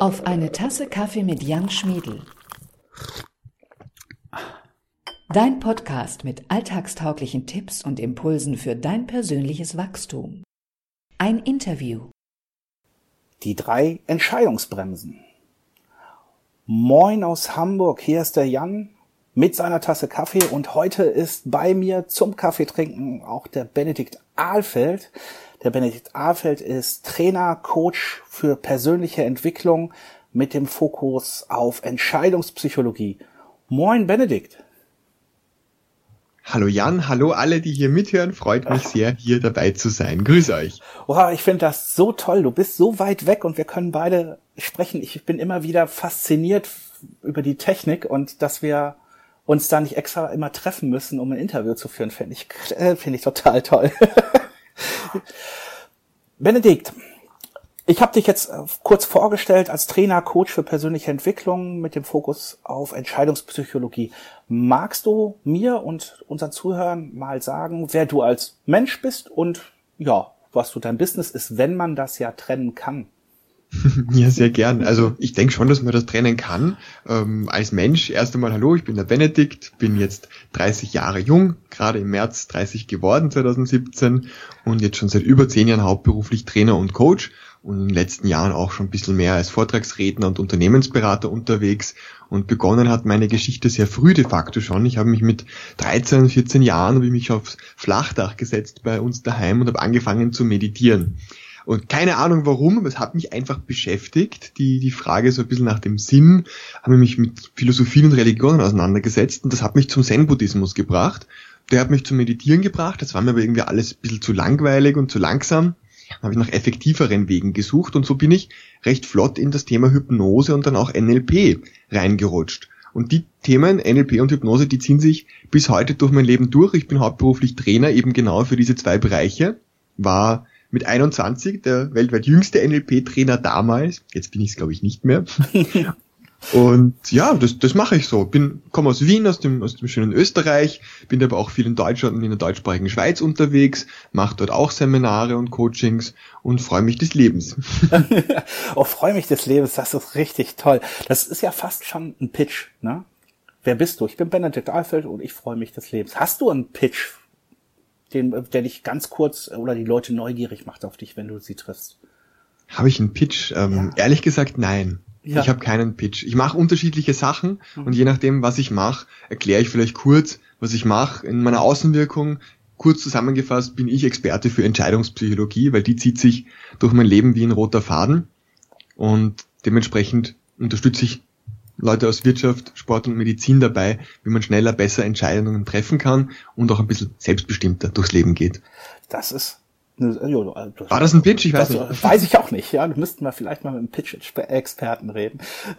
Auf eine Tasse Kaffee mit Jan Schmiedl. Dein Podcast mit alltagstauglichen Tipps und Impulsen für dein persönliches Wachstum. Ein Interview. Die 3 Entscheidungsbremsen. Moin aus Hamburg, hier ist der Jan mit seiner Tasse Kaffee und heute ist bei mir zum Kaffeetrinken auch der Benedikt Ahlfeld. Der Benedikt Ahlfeld ist Trainer, Coach für persönliche Entwicklung mit dem Fokus auf Entscheidungspsychologie. Moin Benedikt. Hallo Jan, hallo alle, die hier mithören. Freut mich sehr, hier dabei zu sein. Grüß euch. Wow, ich finde das so toll. Du bist so weit weg und wir können beide sprechen. Ich bin immer wieder fasziniert über die Technik und dass wir uns da nicht extra immer treffen müssen, um ein Interview zu führen, finde ich total toll. Benedikt, ich habe dich jetzt kurz vorgestellt als Trainer, Coach für persönliche Entwicklung mit dem Fokus auf Entscheidungspsychologie. Magst du mir und unseren Zuhörern mal sagen, wer du als Mensch bist und ja, was so dein Business ist, wenn man das ja trennen kann? Ja, sehr gern. Also ich denke schon, dass man das trennen kann. Als Mensch, erst einmal hallo, ich bin der Benedikt, bin jetzt 30 Jahre jung, gerade im März 30 geworden, 2017 und jetzt schon seit über 10 Jahren hauptberuflich Trainer und Coach und in den letzten Jahren auch schon ein bisschen mehr als Vortragsredner und Unternehmensberater unterwegs. Und begonnen hat meine Geschichte sehr früh de facto schon. Ich habe mich mit 13, 14 Jahren habe ich mich aufs Flachdach gesetzt bei uns daheim und habe angefangen zu meditieren. Und keine Ahnung warum, aber es hat mich einfach beschäftigt, die Frage so ein bisschen nach dem Sinn, habe mich mit Philosophien und Religionen auseinandergesetzt und das hat mich zum Zen-Buddhismus gebracht. Der hat mich zum Meditieren gebracht, das war mir aber irgendwie alles ein bisschen zu langweilig und zu langsam. Dann habe ich nach effektiveren Wegen gesucht und so bin ich recht flott in das Thema Hypnose und dann auch NLP reingerutscht. Und die Themen NLP und Hypnose, die ziehen sich bis heute durch mein Leben durch. Ich bin hauptberuflich Trainer eben genau für diese 2 Bereiche, war mit 21 der weltweit jüngste NLP-Trainer damals. Jetzt bin ich es, glaube ich, nicht mehr. Und ja, das mache ich so. Komme aus Wien, aus dem schönen Österreich, bin aber auch viel in Deutschland und in der deutschsprachigen Schweiz unterwegs, mache dort auch Seminare und Coachings und freue mich des Lebens. Oh, freue mich des Lebens, das ist richtig toll. Das ist ja fast schon ein Pitch, ne? Wer bist du? Ich bin Benedikt Ahlfeld und ich freue mich des Lebens. Hast du einen Pitch, der dich ganz kurz oder die Leute neugierig macht auf dich, wenn du sie triffst? Habe ich einen Pitch? Ja. Ehrlich gesagt, nein. Ja. Ich habe keinen Pitch. Ich mache unterschiedliche Sachen und je nachdem, was ich mache, erkläre ich vielleicht kurz, was ich mache. In meiner Außenwirkung, kurz zusammengefasst, bin ich Experte für Entscheidungspsychologie, weil die zieht sich durch mein Leben wie ein roter Faden und dementsprechend unterstütze ich Leute aus Wirtschaft, Sport und Medizin dabei, wie man schneller, besser Entscheidungen treffen kann und auch ein bisschen selbstbestimmter durchs Leben geht. Das ist... War das ein Pitch? Ich weiß nicht. Weiß ich auch nicht. Ja, du müssten wir vielleicht mal mit einem Pitch-Experten reden.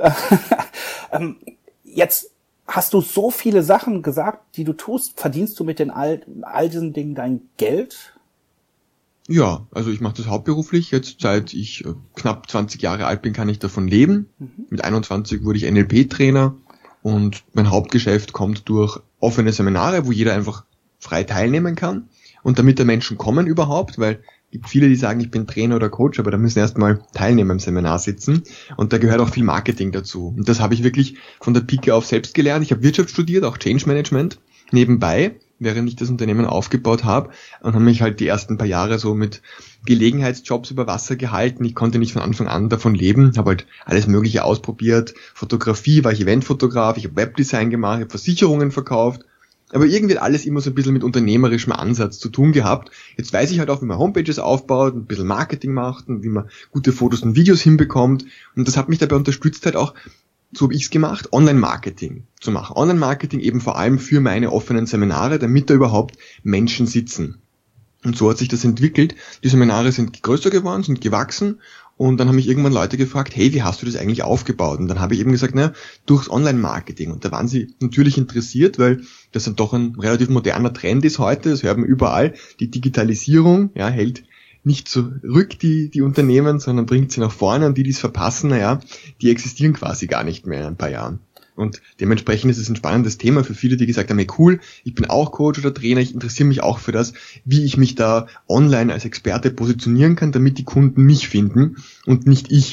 Jetzt hast du so viele Sachen gesagt, die du tust. Verdienst du mit den all diesen Dingen dein Geld? Ja, also ich mache das hauptberuflich. Jetzt seit ich knapp 20 Jahre alt bin, kann ich davon leben. Mit 21 wurde ich NLP-Trainer und mein Hauptgeschäft kommt durch offene Seminare, wo jeder einfach frei teilnehmen kann. Und damit der Menschen kommen überhaupt, weil es gibt viele, die sagen, ich bin Trainer oder Coach, aber da müssen erstmal Teilnehmer im Seminar sitzen. Und da gehört auch viel Marketing dazu. Und das habe ich wirklich von der Pike auf selbst gelernt. Ich habe Wirtschaft studiert, auch Change Management nebenbei, während ich das Unternehmen aufgebaut habe und habe mich halt die ersten paar Jahre so mit Gelegenheitsjobs über Wasser gehalten. Ich konnte nicht von Anfang an davon leben, habe halt alles Mögliche ausprobiert. Fotografie, war ich Eventfotograf, ich habe Webdesign gemacht, ich habe Versicherungen verkauft. Aber irgendwie alles immer so ein bisschen mit unternehmerischem Ansatz zu tun gehabt. Jetzt weiß ich halt auch, wie man Homepages aufbaut, ein bisschen Marketing macht und wie man gute Fotos und Videos hinbekommt. Und das hat mich dabei unterstützt, halt auch, so habe ich es gemacht, Online-Marketing zu machen. Online-Marketing eben vor allem für meine offenen Seminare, damit da überhaupt Menschen sitzen. Und so hat sich das entwickelt. Die Seminare sind größer geworden, sind gewachsen. Und dann haben mich irgendwann Leute gefragt, hey, wie hast du das eigentlich aufgebaut? Und dann habe ich eben gesagt, durchs Online-Marketing. Und da waren sie natürlich interessiert, weil das dann doch ein relativ moderner Trend ist heute. Das hört man überall. Die Digitalisierung, ja, hält nicht zurück die Unternehmen, sondern bringt sie nach vorne. Und die es verpassen, die existieren quasi gar nicht mehr in ein paar Jahren. Und dementsprechend ist es ein spannendes Thema für viele, die gesagt haben, hey cool, ich bin auch Coach oder Trainer, ich interessiere mich auch für das, wie ich mich da online als Experte positionieren kann, damit die Kunden mich finden und nicht ich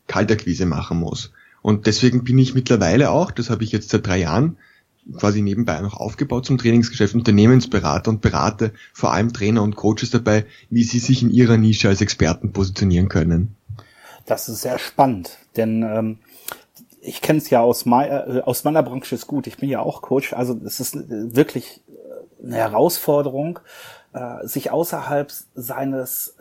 Kaltakquise machen muss. Und deswegen bin ich mittlerweile auch, das habe ich jetzt seit 3 Jahren quasi nebenbei noch aufgebaut zum Trainingsgeschäft, Unternehmensberater und berate vor allem Trainer und Coaches dabei, wie sie sich in ihrer Nische als Experten positionieren können. Das ist sehr spannend, denn ich kenne es ja aus meiner Branche ist gut. Ich bin ja auch Coach, also es ist wirklich eine Herausforderung, sich außerhalb seines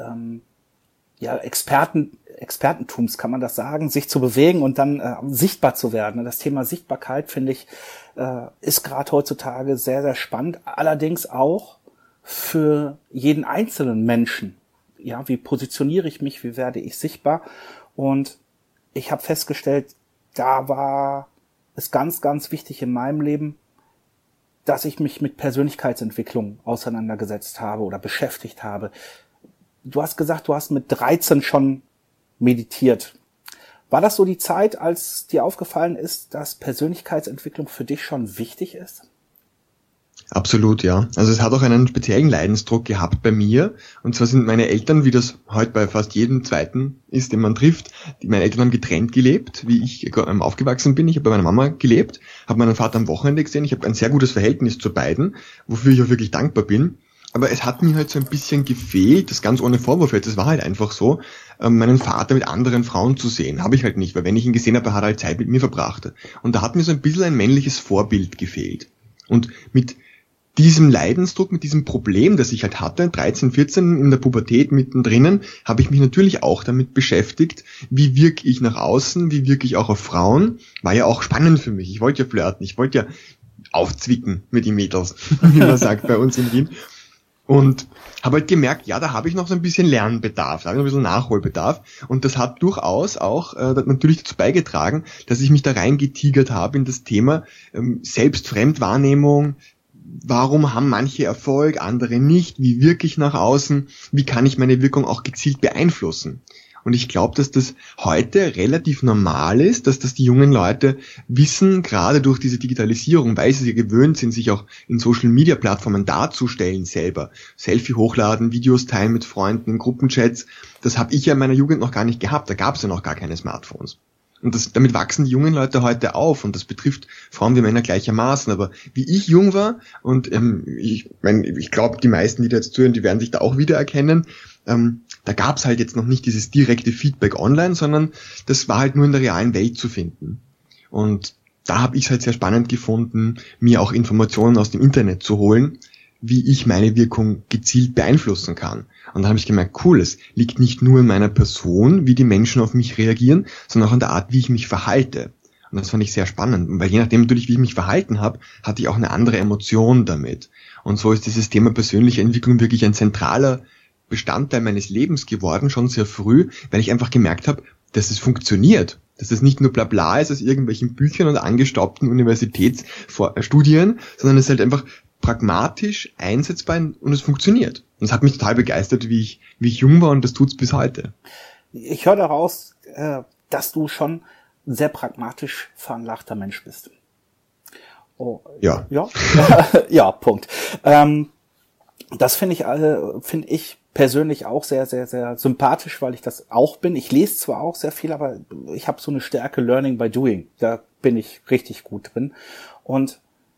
Expertentums, kann man das sagen, sich zu bewegen und dann sichtbar zu werden. Das Thema Sichtbarkeit, finde ich, ist gerade heutzutage sehr, sehr spannend. Allerdings auch für jeden einzelnen Menschen. Ja, wie positioniere ich mich, wie werde ich sichtbar? Und ich habe festgestellt, da war es ganz, ganz wichtig in meinem Leben, dass ich mich mit Persönlichkeitsentwicklung auseinandergesetzt habe oder beschäftigt habe. Du hast gesagt, du hast mit 13 schon meditiert. War das so die Zeit, als dir aufgefallen ist, dass Persönlichkeitsentwicklung für dich schon wichtig ist? Absolut, ja. Also es hat auch einen speziellen Leidensdruck gehabt bei mir. Und zwar sind meine Eltern, wie das heute bei fast jedem Zweiten ist, den man trifft, meine Eltern haben getrennt gelebt, wie ich aufgewachsen bin. Ich habe bei meiner Mama gelebt, habe meinen Vater am Wochenende gesehen. Ich habe ein sehr gutes Verhältnis zu beiden, wofür ich auch wirklich dankbar bin. Aber es hat mir halt so ein bisschen gefehlt, das ganz ohne Vorwurf jetzt, es war halt einfach so, meinen Vater mit anderen Frauen zu sehen. Habe ich halt nicht, weil wenn ich ihn gesehen habe, hat er halt Zeit mit mir verbracht. Und da hat mir so ein bisschen ein männliches Vorbild gefehlt. Und mit diesem Leidensdruck, mit diesem Problem, das ich halt hatte, 13, 14 in der Pubertät mittendrin, habe ich mich natürlich auch damit beschäftigt, wie wirke ich nach außen, wie wirke ich auch auf Frauen. War ja auch spannend für mich. Ich wollte ja flirten, ich wollte ja aufzwicken mit den Mädels, wie man sagt bei uns in Wien. Und habe halt gemerkt, ja, da habe ich noch so ein bisschen Lernbedarf, da habe ich noch ein bisschen Nachholbedarf. Und das hat durchaus auch natürlich dazu beigetragen, dass ich mich da reingetigert habe in das Thema Selbstfremdwahrnehmung. Warum haben manche Erfolg, andere nicht? Wie wirke ich nach außen? Wie kann ich meine Wirkung auch gezielt beeinflussen? Und ich glaube, dass das heute relativ normal ist, dass das die jungen Leute wissen, gerade durch diese Digitalisierung, weil sie gewöhnt sind, sich auch in Social-Media-Plattformen darzustellen selber. Selfie hochladen, Videos teilen mit Freunden, in Gruppenchats. Das habe ich ja in meiner Jugend noch gar nicht gehabt. Da gab es ja noch gar keine Smartphones. Und damit wachsen die jungen Leute heute auf und das betrifft Frauen wie Männer gleichermaßen. Aber wie ich jung war und ich glaube, die meisten, die da jetzt zuhören, die werden sich da auch wiedererkennen, da gab es halt jetzt noch nicht dieses direkte Feedback online, sondern das war halt nur in der realen Welt zu finden. Und da habe ich es halt sehr spannend gefunden, mir auch Informationen aus dem Internet zu holen, wie ich meine Wirkung gezielt beeinflussen kann. Und da habe ich gemerkt, cool, es liegt nicht nur in meiner Person, wie die Menschen auf mich reagieren, sondern auch an der Art, wie ich mich verhalte. Und das fand ich sehr spannend, weil je nachdem natürlich, wie ich mich verhalten habe, hatte ich auch eine andere Emotion damit. Und so ist dieses Thema persönliche Entwicklung wirklich ein zentraler Bestandteil meines Lebens geworden, schon sehr früh, weil ich einfach gemerkt habe, dass es funktioniert. Dass es nicht nur Blabla ist aus irgendwelchen Büchern und angestaubten Universitätsstudien, sondern es ist halt einfach pragmatisch einsetzbar und es funktioniert. Und es hat mich total begeistert, wie ich jung war, und das tut's bis heute. Ich höre daraus, dass du schon ein sehr pragmatisch veranlagter Mensch bist. Oh, ja. Ja, ja, Punkt. Das finde ich persönlich auch sehr, sehr, sehr sympathisch, weil ich das auch bin. Ich lese zwar auch sehr viel, aber ich habe so eine Stärke Learning by Doing. Da bin ich richtig gut drin. Und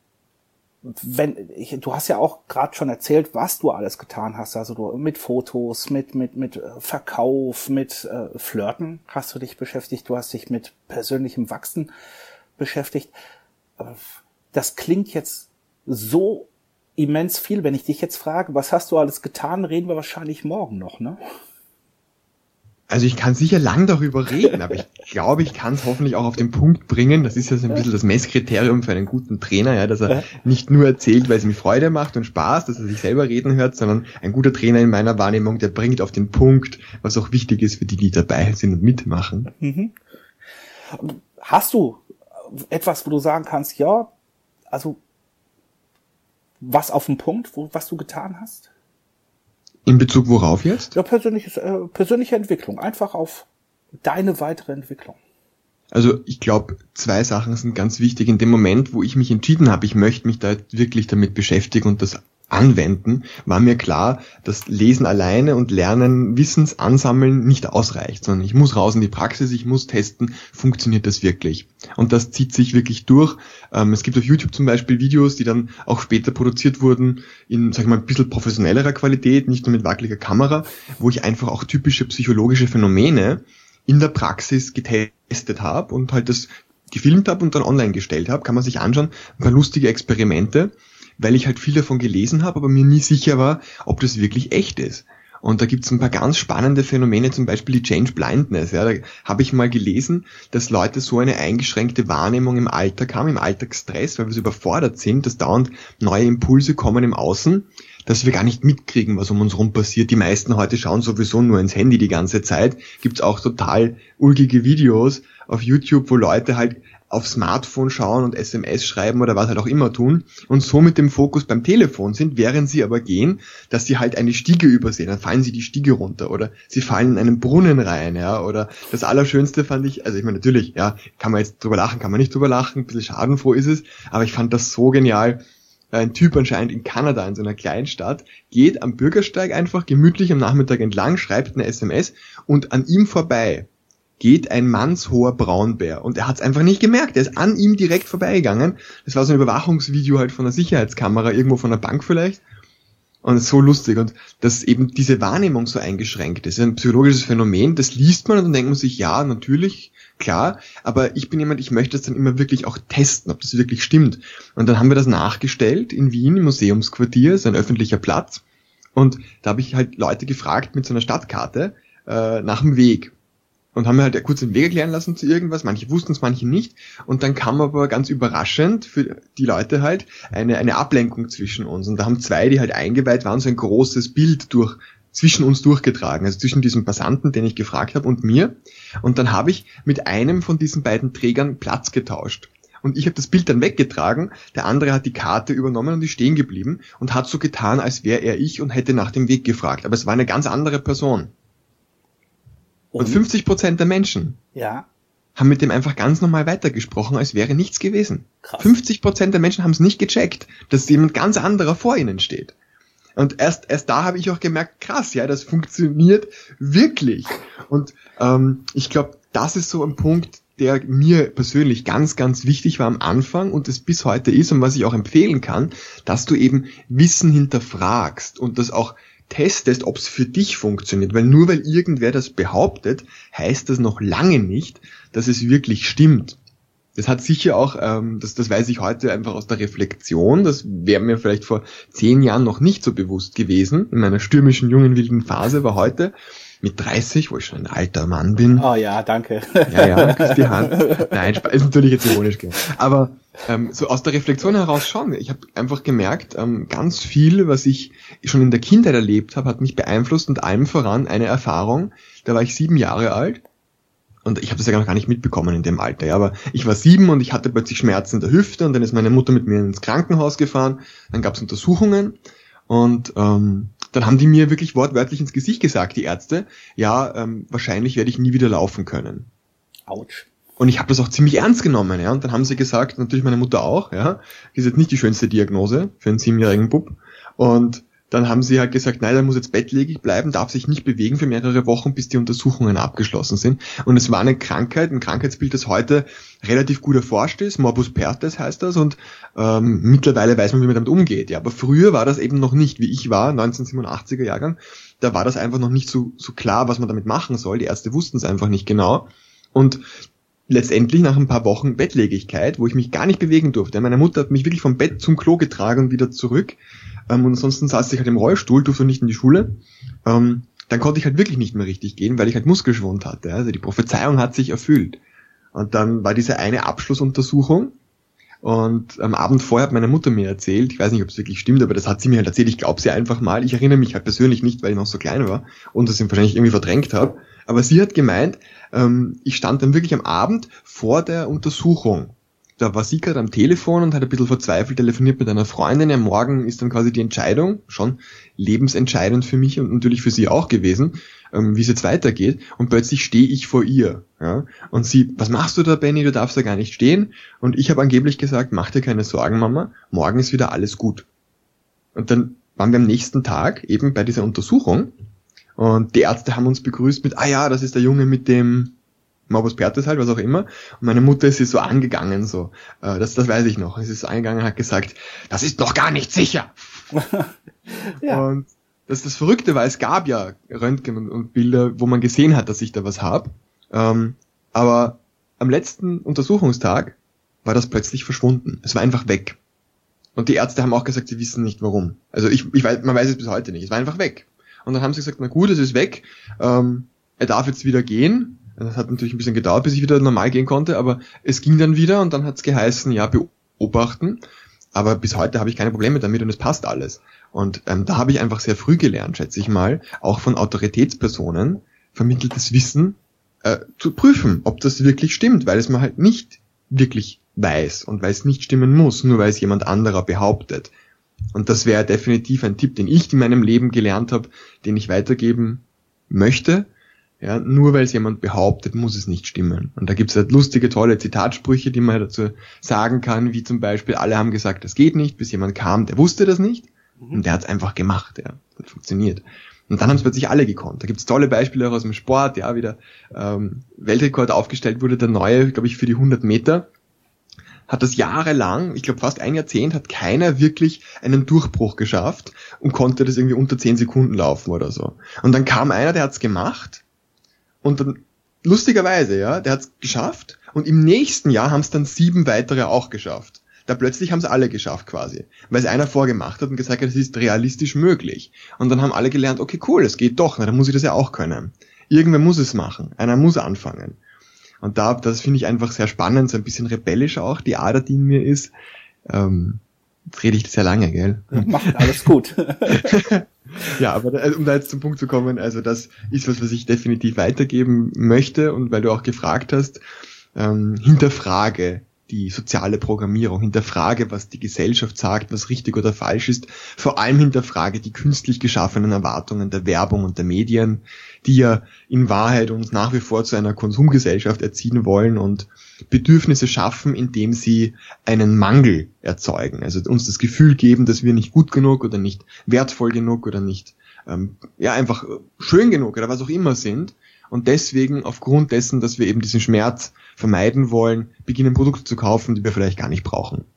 du hast ja auch gerade schon erzählt, was du alles getan hast. Also du mit Fotos, mit Verkauf, mit Flirten hast du dich beschäftigt. Du hast dich mit persönlichem Wachsen beschäftigt. Das klingt jetzt so immens viel. Wenn ich dich jetzt frage, was hast du alles getan, reden wir wahrscheinlich morgen noch, ne? Also ich kann sicher lang darüber reden, aber ich glaube, ich kann es hoffentlich auch auf den Punkt bringen. Das ist ja so ein bisschen das Messkriterium für einen guten Trainer, ja, dass er nicht nur erzählt, weil es ihm Freude macht und Spaß, dass er sich selber reden hört, sondern ein guter Trainer in meiner Wahrnehmung, der bringt auf den Punkt, was auch wichtig ist für die, die dabei sind und mitmachen. Mhm. Hast du etwas, wo du sagen kannst, ja, also was auf den Punkt, was du getan hast? In Bezug worauf jetzt? Ja, persönliche Entwicklung. Einfach auf deine weitere Entwicklung. Also ich glaube, 2 Sachen sind ganz wichtig. In dem Moment, wo ich mich entschieden habe, ich möchte mich da wirklich damit beschäftigen und das anwenden, war mir klar, dass Lesen alleine und Lernen, Wissens ansammeln nicht ausreicht, sondern ich muss raus in die Praxis, ich muss testen, funktioniert das wirklich? Und das zieht sich wirklich durch. Es gibt auf YouTube zum Beispiel Videos, die dann auch später produziert wurden in, sag ich mal, ein bisschen professionellerer Qualität, nicht nur mit wackeliger Kamera, wo ich einfach auch typische psychologische Phänomene in der Praxis getestet habe und halt das gefilmt habe und dann online gestellt habe. Kann man sich anschauen, ein paar lustige Experimente, weil ich halt viel davon gelesen habe, aber mir nie sicher war, ob das wirklich echt ist. Und da gibt's ein paar ganz spannende Phänomene, zum Beispiel die Change Blindness. Ja, da habe ich mal gelesen, dass Leute so eine eingeschränkte Wahrnehmung im Alltag haben, im Alltagsstress, weil wir so überfordert sind, dass dauernd neue Impulse kommen im Außen, dass wir gar nicht mitkriegen, was um uns rum passiert. Die meisten heute schauen sowieso nur ins Handy die ganze Zeit. Gibt's auch total ulkige Videos auf YouTube, wo Leute halt auf Smartphone schauen und SMS schreiben oder was halt auch immer tun und so mit dem Fokus beim Telefon sind, während sie aber gehen, dass sie halt eine Stiege übersehen, dann fallen sie die Stiege runter oder sie fallen in einen Brunnen rein, ja, oder das Allerschönste fand ich, also ich meine natürlich, ja, kann man jetzt drüber lachen, kann man nicht drüber lachen, ein bisschen schadenfroh ist es, aber ich fand das so genial. Ein Typ anscheinend in Kanada, in so einer kleinen Stadt, geht am Bürgersteig einfach gemütlich am Nachmittag entlang, schreibt eine SMS und an ihm vorbei geht ein mannshoher Braunbär. Und er hat es einfach nicht gemerkt. Er ist an ihm direkt vorbeigegangen. Das war so ein Überwachungsvideo halt von der Sicherheitskamera, irgendwo von der Bank vielleicht. Und es ist so lustig. Und dass eben diese Wahrnehmung so eingeschränkt ist. Ein psychologisches Phänomen, das liest man und dann denkt man sich, ja, natürlich, klar. Aber ich bin jemand, ich möchte es dann immer wirklich auch testen, ob das wirklich stimmt. Und dann haben wir das nachgestellt in Wien im Museumsquartier, so ein öffentlicher Platz. Und da habe ich halt Leute gefragt mit so einer Stadtkarte nach dem Weg. Und haben mir halt kurz den Weg erklären lassen zu irgendwas. Manche wussten es, manche nicht. Und dann kam aber ganz überraschend für die Leute halt eine Ablenkung zwischen uns. Und da haben zwei, die halt eingeweiht waren, so ein großes Bild zwischen uns durchgetragen. Also zwischen diesem Passanten, den ich gefragt habe, und mir. Und dann habe ich mit einem von diesen beiden Trägern Platz getauscht. Und ich habe das Bild dann weggetragen. Der andere hat die Karte übernommen und ist stehen geblieben und hat so getan, als wäre er ich und hätte nach dem Weg gefragt. Aber es war eine ganz andere Person. Und 50% der Menschen haben mit dem einfach ganz normal weitergesprochen, als wäre nichts gewesen. Krass. 50% der Menschen haben es nicht gecheckt, dass jemand ganz anderer vor ihnen steht. Und erst da habe ich auch gemerkt, krass, ja, das funktioniert wirklich. Und ich glaube, das ist so ein Punkt, der mir persönlich ganz, ganz wichtig war am Anfang und es bis heute ist und was ich auch empfehlen kann, dass du eben Wissen hinterfragst und das auch testest, ob es für dich funktioniert, weil nur weil irgendwer das behauptet, heißt das noch lange nicht, dass es wirklich stimmt. Das hat sicher auch, das weiß ich heute einfach aus der Reflexion, das wäre mir vielleicht vor 10 Jahren noch nicht so bewusst gewesen, in meiner stürmischen, jungen, wilden Phase, war heute mit 30, wo ich schon ein alter Mann bin. Oh ja, danke. Ja, küss die Hand. Nein, ist natürlich jetzt ironisch. Aber so aus der Reflexion heraus schon. Ich habe einfach gemerkt, ganz viel, was ich schon in der Kindheit erlebt habe, hat mich beeinflusst und allem voran eine Erfahrung. Da war ich 7 Jahre alt und ich habe das ja noch gar nicht mitbekommen in dem Alter. Ja, aber ich war 7 und ich hatte plötzlich Schmerzen in der Hüfte und dann ist meine Mutter mit mir ins Krankenhaus gefahren. Dann gab es Untersuchungen und dann haben die mir wirklich wortwörtlich ins Gesicht gesagt, die Ärzte, ja, wahrscheinlich werde ich nie wieder laufen können. Autsch. Und ich habe das auch ziemlich ernst genommen, ja. Und dann haben sie gesagt, natürlich meine Mutter auch, ja, das ist jetzt nicht die schönste Diagnose für einen 7-jährigen Bub. Und dann haben sie halt gesagt, nein, der muss jetzt bettlägerig bleiben, darf sich nicht bewegen für mehrere Wochen, bis die Untersuchungen abgeschlossen sind. Und es war eine Krankheit, ein Krankheitsbild, das heute relativ gut erforscht ist. Morbus Perthes heißt das. Und mittlerweile weiß man, wie man damit umgeht. Ja, aber früher war das eben noch nicht, wie ich war, 1987er Jahrgang. Da war das einfach noch nicht so klar, was man damit machen soll. Die Ärzte wussten es einfach nicht genau. Und letztendlich nach ein paar Wochen Bettlägerigkeit, wo ich mich gar nicht bewegen durfte. Meine Mutter hat mich wirklich vom Bett zum Klo getragen und wieder zurück. Und ansonsten saß ich halt im Rollstuhl, durfte nicht in die Schule. Dann konnte ich halt wirklich nicht mehr richtig gehen, weil ich halt Muskelschwund hatte. Also die Prophezeiung hat sich erfüllt. Und dann war diese eine Abschlussuntersuchung. Und am Abend vorher hat meine Mutter mir erzählt, ich weiß nicht, ob es wirklich stimmt, aber das hat sie mir halt erzählt, ich glaube sie einfach mal. Ich erinnere mich halt persönlich nicht, weil ich noch so klein war und das wahrscheinlich irgendwie verdrängt habe. Aber sie hat gemeint, ich stand dann wirklich am Abend vor der Untersuchung. Da war sie gerade am Telefon und hat ein bisschen verzweifelt telefoniert mit einer Freundin. Ja, morgen ist dann quasi die Entscheidung, schon lebensentscheidend für mich und natürlich für sie auch gewesen, wie es jetzt weitergeht. Und plötzlich stehe ich vor ihr. Ja? Und sie, was machst du da, Benny? Du darfst da gar nicht stehen. Und ich habe angeblich gesagt, mach dir keine Sorgen, Mama, morgen ist wieder alles gut. Und dann waren wir am nächsten Tag eben bei dieser Untersuchung und die Ärzte haben uns begrüßt mit, das ist der Junge mit dem Morbus Pertus halt, was auch immer. Und meine Mutter ist sie so angegangen, so. Das weiß ich noch. Sie ist so angegangen und hat gesagt, das ist noch gar nicht sicher. Ja. Und das Verrückte war, es gab ja Röntgen und Bilder, wo man gesehen hat, dass ich da was habe. Aber am letzten Untersuchungstag war das plötzlich verschwunden. Es war einfach weg. Und die Ärzte haben auch gesagt, sie wissen nicht warum. Also man weiß es bis heute nicht. Es war einfach weg. Und dann haben sie gesagt, na gut, es ist weg. Er darf jetzt wieder gehen. Das hat natürlich ein bisschen gedauert, bis ich wieder normal gehen konnte, aber es ging dann wieder und dann hat es geheißen, ja, beobachten. Aber bis heute habe ich keine Probleme damit und es passt alles. Und da habe ich einfach sehr früh gelernt, schätze ich mal, auch von Autoritätspersonen vermitteltes Wissen zu prüfen, ob das wirklich stimmt, weil es man halt nicht wirklich weiß und weil es nicht stimmen muss, nur weil es jemand anderer behauptet. Und das wäre definitiv ein Tipp, den ich in meinem Leben gelernt habe, den ich weitergeben möchte. Ja, nur weil es jemand behauptet, muss es nicht stimmen. Und da gibt es halt lustige, tolle Zitatsprüche, die man dazu sagen kann, wie zum Beispiel, alle haben gesagt, das geht nicht, bis jemand kam, der wusste das nicht und der hat es einfach gemacht. Ja, das hat funktioniert. Und dann haben es plötzlich alle gekonnt. Da gibt es tolle Beispiele auch aus dem Sport, ja, wie der Weltrekord aufgestellt wurde, der neue, glaube ich, für die 100 Meter. Hat das jahrelang, ich glaube fast ein Jahrzehnt, hat keiner wirklich einen Durchbruch geschafft und konnte das irgendwie unter 10 Sekunden laufen oder so. Und dann kam einer, der hat's gemacht und dann, lustigerweise, ja, der hat's geschafft und im nächsten Jahr haben es dann 7 weitere auch geschafft. Da plötzlich haben es alle geschafft quasi, weil es einer vorgemacht hat und gesagt hat, es ist realistisch möglich. Und dann haben alle gelernt, okay, cool, es geht doch, na, dann muss ich das ja auch können. Irgendwer muss es machen, einer muss anfangen. Und das finde ich einfach sehr spannend, so ein bisschen rebellisch auch, die Ader, die in mir ist. Jetzt rede ich sehr lange, gell? Macht alles gut. Ja, aber um da jetzt zum Punkt zu kommen, also das ist was ich definitiv weitergeben möchte und weil du auch gefragt hast, hinterfrage die soziale Programmierung, hinterfrage, was die Gesellschaft sagt, was richtig oder falsch ist, vor allem hinterfrage die künstlich geschaffenen Erwartungen der Werbung und der Medien, die ja in Wahrheit uns nach wie vor zu einer Konsumgesellschaft erziehen wollen und Bedürfnisse schaffen, indem sie einen Mangel erzeugen, also uns das Gefühl geben, dass wir nicht gut genug oder nicht wertvoll genug oder nicht einfach schön genug oder was auch immer sind. Und deswegen, aufgrund dessen, dass wir eben diesen Schmerz vermeiden wollen, beginnen Produkte zu kaufen, die wir vielleicht gar nicht brauchen.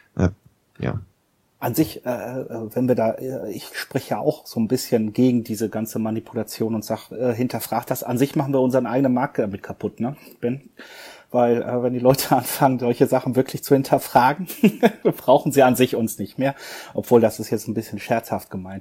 Ja. An sich, wenn wir da, ich spreche ja auch so ein bisschen gegen diese ganze Manipulation und sag, hinterfragt das. An sich machen wir unseren eigenen Markt damit kaputt, ne, Ben? Weil wenn die Leute anfangen, solche Sachen wirklich zu hinterfragen, brauchen sie an sich uns nicht mehr. Obwohl, das ist jetzt ein bisschen scherzhaft gemeint.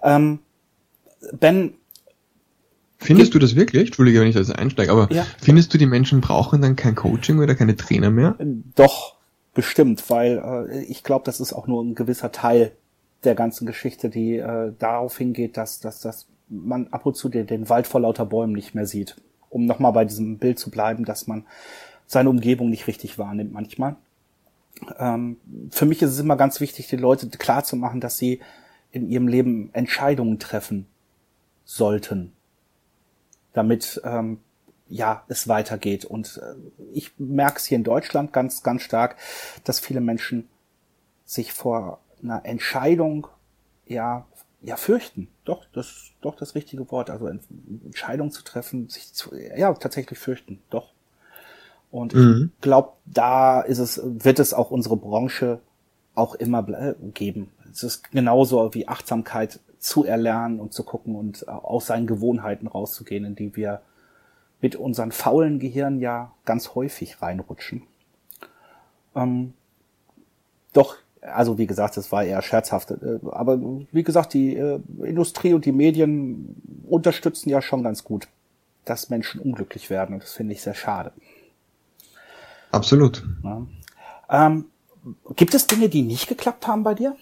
Ben, findest du das wirklich? Entschuldige, wenn ich da jetzt einsteige, aber ja. Findest du, die Menschen brauchen dann kein Coaching oder keine Trainer mehr? Doch, bestimmt, weil ich glaube, das ist auch nur ein gewisser Teil der ganzen Geschichte, die darauf hingeht, dass man ab und zu den Wald vor lauter Bäumen nicht mehr sieht. Um nochmal bei diesem Bild zu bleiben, dass man seine Umgebung nicht richtig wahrnimmt manchmal. Für mich ist es immer ganz wichtig, den Leuten klarzumachen, dass sie in ihrem Leben Entscheidungen treffen sollten, damit es weitergeht. Und ich merke es hier in Deutschland ganz, ganz stark, dass viele Menschen sich vor einer Entscheidung fürchten. Doch, das richtige Wort. Also Entscheidungen zu treffen, tatsächlich fürchten. Doch. Und ich glaube, da wird es auch unsere Branche auch immer geben. Es ist genauso wie Achtsamkeit zu erlernen und zu gucken und aus seinen Gewohnheiten rauszugehen, in die wir mit unseren faulen Gehirn ja ganz häufig reinrutschen. Also wie gesagt, das war eher scherzhaft. Aber wie gesagt, die Industrie und die Medien unterstützen ja schon ganz gut, dass Menschen unglücklich werden. Und das finde ich sehr schade. Absolut. Ja. Gibt es Dinge, die nicht geklappt haben bei dir?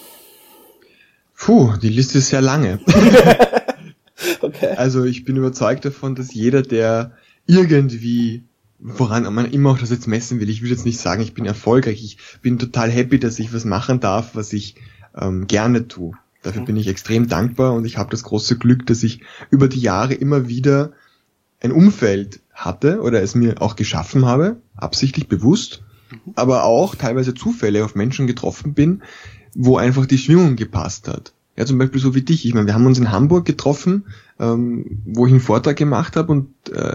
Die Liste ist sehr lange. Okay. Also ich bin überzeugt davon, dass jeder, der irgendwie, woran man immer auch das jetzt messen will, ich will jetzt nicht sagen, ich bin erfolgreich, ich bin total happy, dass ich was machen darf, was ich gerne tue. Dafür bin ich extrem dankbar und ich habe das große Glück, dass ich über die Jahre immer wieder ein Umfeld hatte oder es mir auch geschaffen habe, absichtlich bewusst, aber auch teilweise Zufälle auf Menschen getroffen bin, wo einfach die Schwingung gepasst hat. Ja, zum Beispiel so wie dich. Ich meine, wir haben uns in Hamburg getroffen, wo ich einen Vortrag gemacht habe und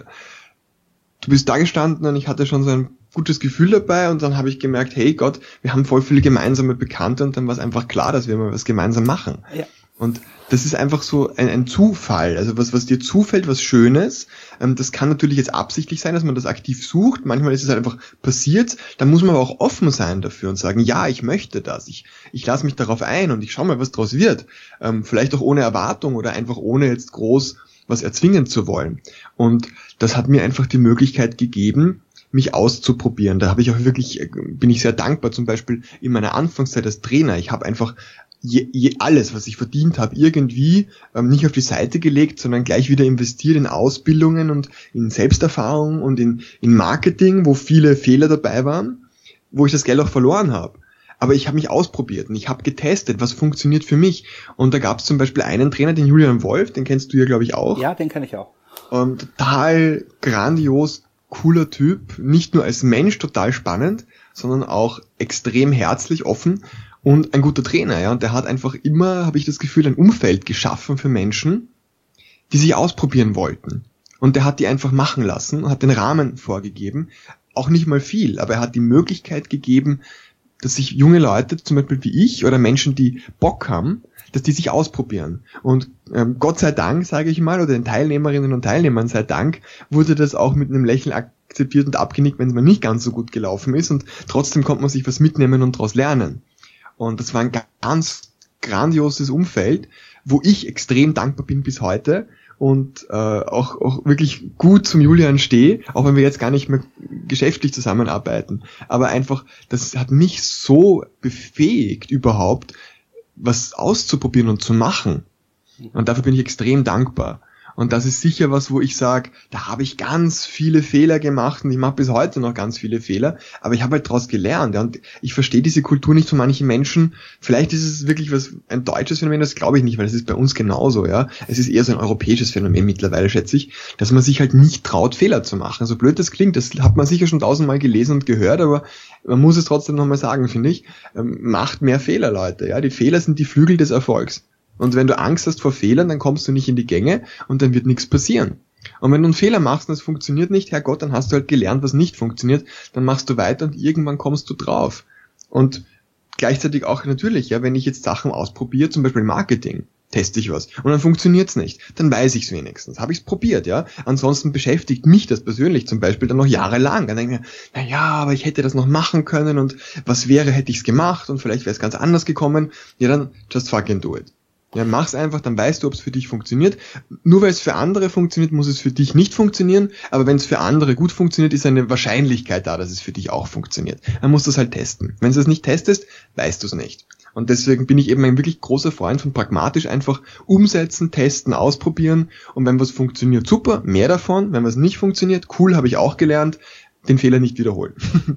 du bist da gestanden und ich hatte schon so ein gutes Gefühl dabei und dann habe ich gemerkt, hey Gott, wir haben voll viele gemeinsame Bekannte und dann war es einfach klar, dass wir mal was gemeinsam machen. Ja. Und das ist einfach so ein Zufall, also was dir zufällt, was Schönes. Das kann natürlich jetzt absichtlich sein, dass man das aktiv sucht. Manchmal ist es halt einfach passiert. Da muss man aber auch offen sein dafür und sagen, ja, ich möchte das. Ich lasse mich darauf ein und ich schaue mal, was draus wird. Vielleicht auch ohne Erwartung oder einfach ohne jetzt groß was erzwingen zu wollen. Und das hat mir einfach die Möglichkeit gegeben, mich auszuprobieren. Da habe ich auch wirklich, bin ich sehr dankbar, zum Beispiel in meiner Anfangszeit als Trainer. Ich habe einfach alles, was ich verdient habe, irgendwie nicht auf die Seite gelegt, sondern gleich wieder investiert in Ausbildungen und in Selbsterfahrung und in Marketing, wo viele Fehler dabei waren, wo ich das Geld auch verloren habe. Aber ich habe mich ausprobiert und ich habe getestet, was funktioniert für mich. Und da gab es zum Beispiel einen Trainer, den Julian Wolf, den kennst du ja, glaube ich, auch. Ja, den kenne ich auch. Total grandios, cooler Typ, nicht nur als Mensch total spannend, sondern auch extrem herzlich, offen und ein guter Trainer, ja. Und der hat einfach immer, habe ich das Gefühl, ein Umfeld geschaffen für Menschen, die sich ausprobieren wollten. Und der hat die einfach machen lassen, hat den Rahmen vorgegeben, auch nicht mal viel, aber er hat die Möglichkeit gegeben, dass sich junge Leute, zum Beispiel wie ich, oder Menschen, die Bock haben, dass die sich ausprobieren. Und Gott sei Dank, sage ich mal, oder den Teilnehmerinnen und Teilnehmern sei Dank, wurde das auch mit einem Lächeln akzeptiert und abgenickt, wenn es mal nicht ganz so gut gelaufen ist. Und trotzdem konnte man sich was mitnehmen und daraus lernen. Und das war ein ganz grandioses Umfeld, wo ich extrem dankbar bin bis heute und auch wirklich gut zum Julian stehe, auch wenn wir jetzt gar nicht mehr geschäftlich zusammenarbeiten. Aber einfach, das hat mich so befähigt, überhaupt was auszuprobieren und zu machen. Und dafür bin ich extrem dankbar. Und das ist sicher was, wo ich sage, da habe ich ganz viele Fehler gemacht und ich mache bis heute noch ganz viele Fehler, aber ich habe halt daraus gelernt. Ja, und ich verstehe diese Kultur nicht von manchen Menschen. Vielleicht ist es wirklich ein deutsches Phänomen, das glaube ich nicht, weil es ist bei uns genauso. Ja, es ist eher so ein europäisches Phänomen mittlerweile, schätze ich, dass man sich halt nicht traut, Fehler zu machen. So blöd das klingt, das hat man sicher schon 1000-mal gelesen und gehört, aber man muss es trotzdem nochmal sagen, finde ich. Macht mehr Fehler, Leute. Ja, die Fehler sind die Flügel des Erfolgs. Und wenn du Angst hast vor Fehlern, dann kommst du nicht in die Gänge und dann wird nichts passieren. Und wenn du einen Fehler machst und es funktioniert nicht, Herrgott, dann hast du halt gelernt, was nicht funktioniert, dann machst du weiter und irgendwann kommst du drauf. Und gleichzeitig auch natürlich, ja, wenn ich jetzt Sachen ausprobiere, zum Beispiel Marketing, teste ich was und dann funktioniert's nicht, dann weiß ich's wenigstens, habe ich's probiert, ja. Ansonsten beschäftigt mich das persönlich zum Beispiel dann noch jahrelang. Dann denke ich mir, naja, aber ich hätte das noch machen können und was wäre, hätte ich's gemacht und vielleicht wäre es ganz anders gekommen. Ja, dann just fucking do it. Ja, mach's einfach, dann weißt du, ob es für dich funktioniert. Nur weil es für andere funktioniert, muss es für dich nicht funktionieren. Aber wenn es für andere gut funktioniert, ist eine Wahrscheinlichkeit da, dass es für dich auch funktioniert. Dann musst du es halt testen. Wenn du es nicht testest, weißt du es nicht. Und deswegen bin ich eben ein wirklich großer Freund von pragmatisch einfach umsetzen, testen, ausprobieren. Und wenn was funktioniert, super, mehr davon. Wenn was nicht funktioniert, cool, habe ich auch gelernt, den Fehler nicht wiederholen.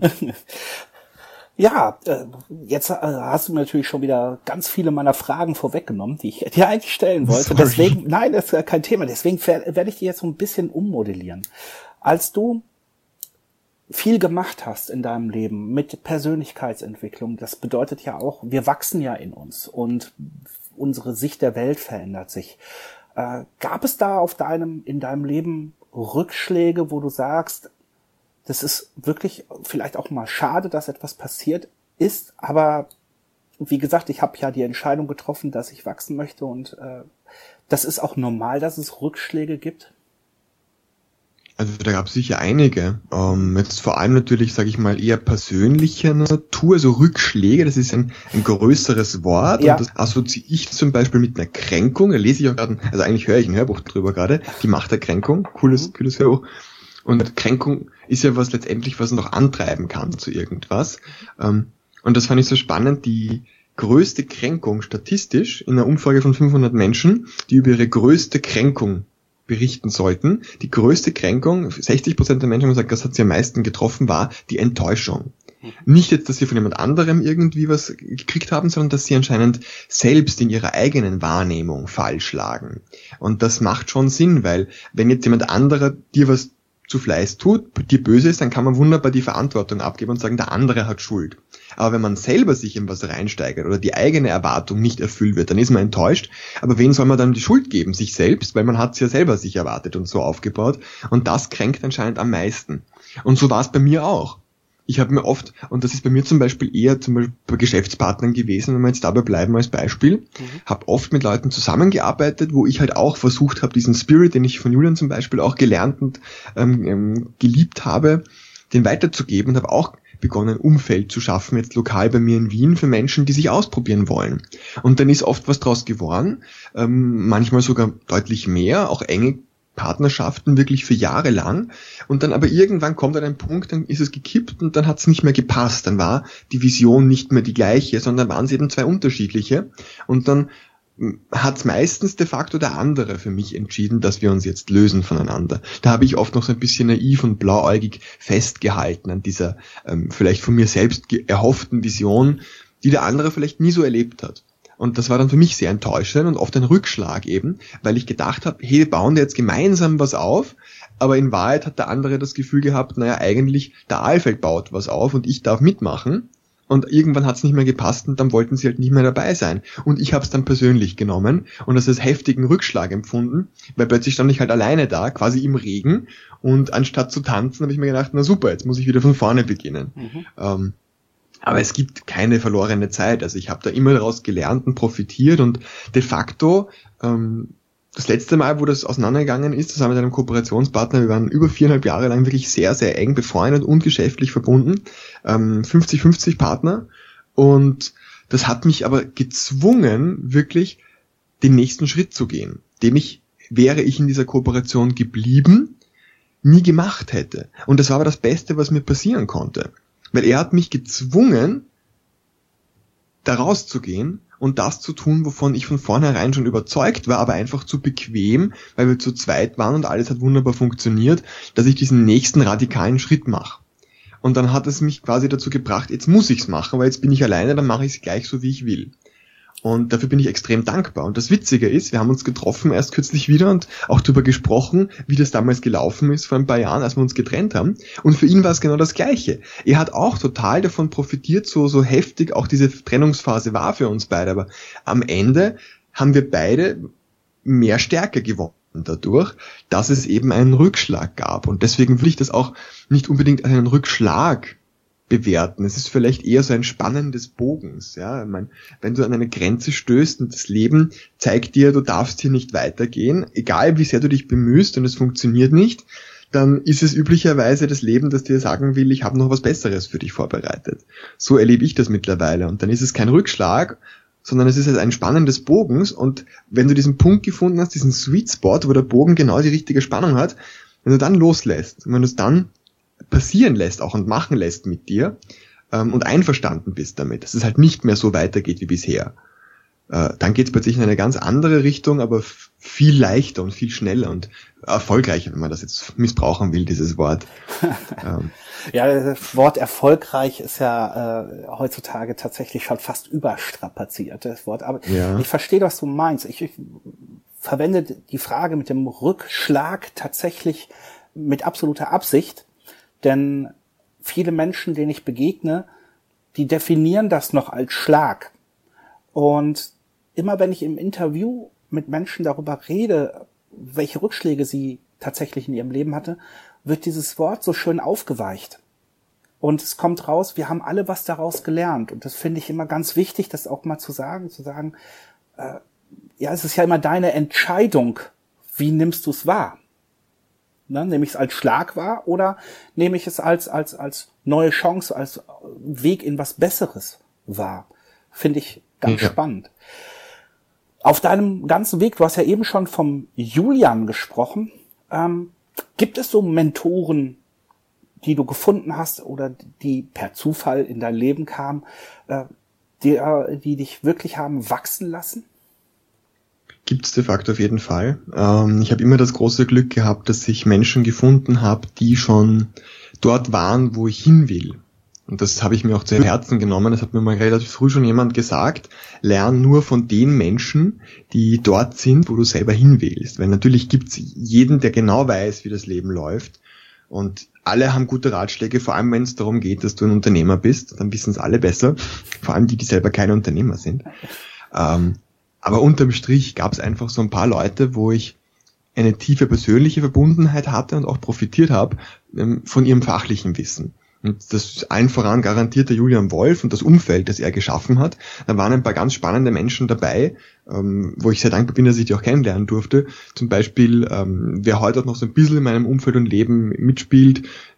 Ja, jetzt hast du mir natürlich schon wieder ganz viele meiner Fragen vorweggenommen, die ich dir eigentlich stellen wollte. Sorry. Deswegen, nein, das ist kein Thema. Deswegen werde ich die jetzt so ein bisschen ummodellieren. Als du viel gemacht hast in deinem Leben mit Persönlichkeitsentwicklung, das bedeutet ja auch, wir wachsen ja in uns und unsere Sicht der Welt verändert sich. Gab es da in deinem Leben Rückschläge, wo du sagst, das ist wirklich vielleicht auch mal schade, dass etwas passiert ist, aber wie gesagt, ich habe ja die Entscheidung getroffen, dass ich wachsen möchte und das ist auch normal, dass es Rückschläge gibt? Also da gab es sicher einige. Jetzt vor allem natürlich, sage ich mal, eher persönlicher Natur, also Rückschläge, das ist ein größeres Wort ja. Und das assoziiere ich zum Beispiel mit einer Kränkung, da lese ich auch gerade, also eigentlich höre ich ein Hörbuch drüber gerade, die Macht der Kränkung, cooles Hörbuch. Und Kränkung ist ja was letztendlich, was noch antreiben kann zu irgendwas. Und das fand ich so spannend, die größte Kränkung statistisch in einer Umfrage von 500 Menschen, die über ihre größte Kränkung berichten sollten. Die größte Kränkung, 60% der Menschen haben gesagt, das hat sie am meisten getroffen, war die Enttäuschung. Nicht jetzt, dass sie von jemand anderem irgendwie was gekriegt haben, sondern dass sie anscheinend selbst in ihrer eigenen Wahrnehmung falsch lagen. Und das macht schon Sinn, weil wenn jetzt jemand anderer dir was zu Fleiß tut, dir böse ist, dann kann man wunderbar die Verantwortung abgeben und sagen, der andere hat Schuld. Aber wenn man selber sich in was reinsteigert oder die eigene Erwartung nicht erfüllt wird, dann ist man enttäuscht. Aber wen soll man dann die Schuld geben? Sich selbst, weil man hat es ja selber sich erwartet und so aufgebaut. Und das kränkt anscheinend am meisten. Und so war es bei mir auch. Ich habe mir oft, und das ist bei mir zum Beispiel eher zum Beispiel bei Geschäftspartnern gewesen, wenn wir jetzt dabei bleiben als Beispiel, habe oft mit Leuten zusammengearbeitet, wo ich halt auch versucht habe, diesen Spirit, den ich von Julian zum Beispiel auch gelernt und geliebt habe, den weiterzugeben, und habe auch begonnen, ein Umfeld zu schaffen, jetzt lokal bei mir in Wien, für Menschen, die sich ausprobieren wollen. Und dann ist oft was draus geworden, manchmal sogar deutlich mehr, auch enge Partnerschaften wirklich für Jahre lang, und dann aber irgendwann kommt an ein Punkt, dann ist es gekippt und dann hat es nicht mehr gepasst, dann war die Vision nicht mehr die gleiche, sondern waren es eben zwei unterschiedliche, und dann hat es meistens de facto der andere für mich entschieden, dass wir uns jetzt lösen voneinander. Da habe ich oft noch so ein bisschen naiv und blauäugig festgehalten an dieser vielleicht von mir selbst erhofften Vision, die der andere vielleicht nie so erlebt hat. Und das war dann für mich sehr enttäuschend und oft ein Rückschlag eben, weil ich gedacht habe, hey, wir bauen da jetzt gemeinsam was auf, aber in Wahrheit hat der andere das Gefühl gehabt, naja, eigentlich der Alfred baut was auf und ich darf mitmachen. Und irgendwann hat es nicht mehr gepasst und dann wollten sie halt nicht mehr dabei sein. Und ich habe es dann persönlich genommen und das als heftigen Rückschlag empfunden, weil plötzlich stand ich halt alleine da, quasi im Regen, und anstatt zu tanzen habe ich mir gedacht, na super, jetzt muss ich wieder von vorne beginnen. Aber es gibt keine verlorene Zeit. Also ich habe da immer daraus gelernt und profitiert, und de facto das letzte Mal, wo das auseinandergegangen ist, das haben wir mit einem Kooperationspartner, wir waren über 4,5 Jahre lang wirklich sehr, sehr eng befreundet und geschäftlich verbunden, 50-50 Partner, und das hat mich aber gezwungen, wirklich den nächsten Schritt zu gehen, den wäre ich in dieser Kooperation geblieben, nie gemacht hätte. Und das war aber das Beste, was mir passieren konnte. Weil er hat mich gezwungen, da rauszugehen und das zu tun, wovon ich von vornherein schon überzeugt war, aber einfach zu bequem, weil wir zu zweit waren und alles hat wunderbar funktioniert, dass ich diesen nächsten radikalen Schritt mache. Und dann hat es mich quasi dazu gebracht, jetzt muss ich's machen, weil jetzt bin ich alleine, dann mache ich es gleich so, wie ich will. Und dafür bin ich extrem dankbar. Und das Witzige ist, wir haben uns getroffen erst kürzlich wieder und auch darüber gesprochen, wie das damals gelaufen ist vor ein paar Jahren, als wir uns getrennt haben. Und für ihn war es genau das Gleiche. Er hat auch total davon profitiert, so heftig auch diese Trennungsphase war für uns beide. Aber am Ende haben wir beide mehr Stärke gewonnen dadurch, dass es eben einen Rückschlag gab. Und deswegen will ich das auch nicht unbedingt als einen Rückschlag bewerten. Es ist vielleicht eher so ein Spannen des Bogens. Ja, ich meine, wenn du an eine Grenze stößt und das Leben zeigt dir, du darfst hier nicht weitergehen, egal wie sehr du dich bemühst und es funktioniert nicht, dann ist es üblicherweise das Leben, das dir sagen will, ich habe noch was Besseres für dich vorbereitet. So erlebe ich das mittlerweile. Und dann ist es kein Rückschlag, sondern es ist halt ein Spannen des Bogens. Und wenn du diesen Punkt gefunden hast, diesen Sweet Spot, wo der Bogen genau die richtige Spannung hat, wenn du dann loslässt und wenn du es dann passieren lässt auch und machen lässt mit dir und einverstanden bist damit, dass es halt nicht mehr so weitergeht wie bisher, dann geht es plötzlich in eine ganz andere Richtung, aber viel leichter und viel schneller und erfolgreicher, wenn man das jetzt missbrauchen will, dieses Wort. Ja, das Wort erfolgreich ist ja heutzutage tatsächlich schon fast überstrapaziert, das Wort. Aber ja. Ich verstehe, was du meinst. Ich verwende die Frage mit dem Rückschlag tatsächlich mit absoluter Absicht, denn viele Menschen, denen ich begegne, die definieren das noch als Schlag. Und immer wenn ich im Interview mit Menschen darüber rede, welche Rückschläge sie tatsächlich in ihrem Leben hatte, wird dieses Wort so schön aufgeweicht. Und es kommt raus, wir haben alle was daraus gelernt. Und das finde ich immer ganz wichtig, das auch mal zu sagen, ja, es ist ja immer deine Entscheidung, wie nimmst du es wahr? Ne, nehme ich es als Schlag wahr oder nehme ich es als neue Chance, als Weg in was Besseres wahr? Finde ich ganz spannend. Auf deinem ganzen Weg, du hast ja eben schon vom Julian gesprochen, gibt es so Mentoren, die du gefunden hast oder die per Zufall in dein Leben kamen, die dich wirklich haben wachsen lassen? Gibt's de facto auf jeden Fall. Ich habe immer das große Glück gehabt, dass ich Menschen gefunden habe, die schon dort waren, wo ich hin will. Und das habe ich mir auch zu Herzen genommen. Das hat mir mal relativ früh schon jemand gesagt. Lern nur von den Menschen, die dort sind, wo du selber hin willst. Weil natürlich gibt's jeden, der genau weiß, wie das Leben läuft. Und alle haben gute Ratschläge, vor allem wenn es darum geht, dass du ein Unternehmer bist, dann wissen es alle besser, vor allem die selber keine Unternehmer sind. Aber unterm Strich gab es einfach so ein paar Leute, wo ich eine tiefe persönliche Verbundenheit hatte und auch profitiert habe von ihrem fachlichen Wissen. Und das allen voran garantiert der Julian Wolf und das Umfeld, das er geschaffen hat. Da waren ein paar ganz spannende Menschen dabei, wo ich sehr dankbar bin, dass ich die auch kennenlernen durfte. Zum Beispiel, wer heute auch noch so ein bisschen in meinem Umfeld und Leben mitspielt,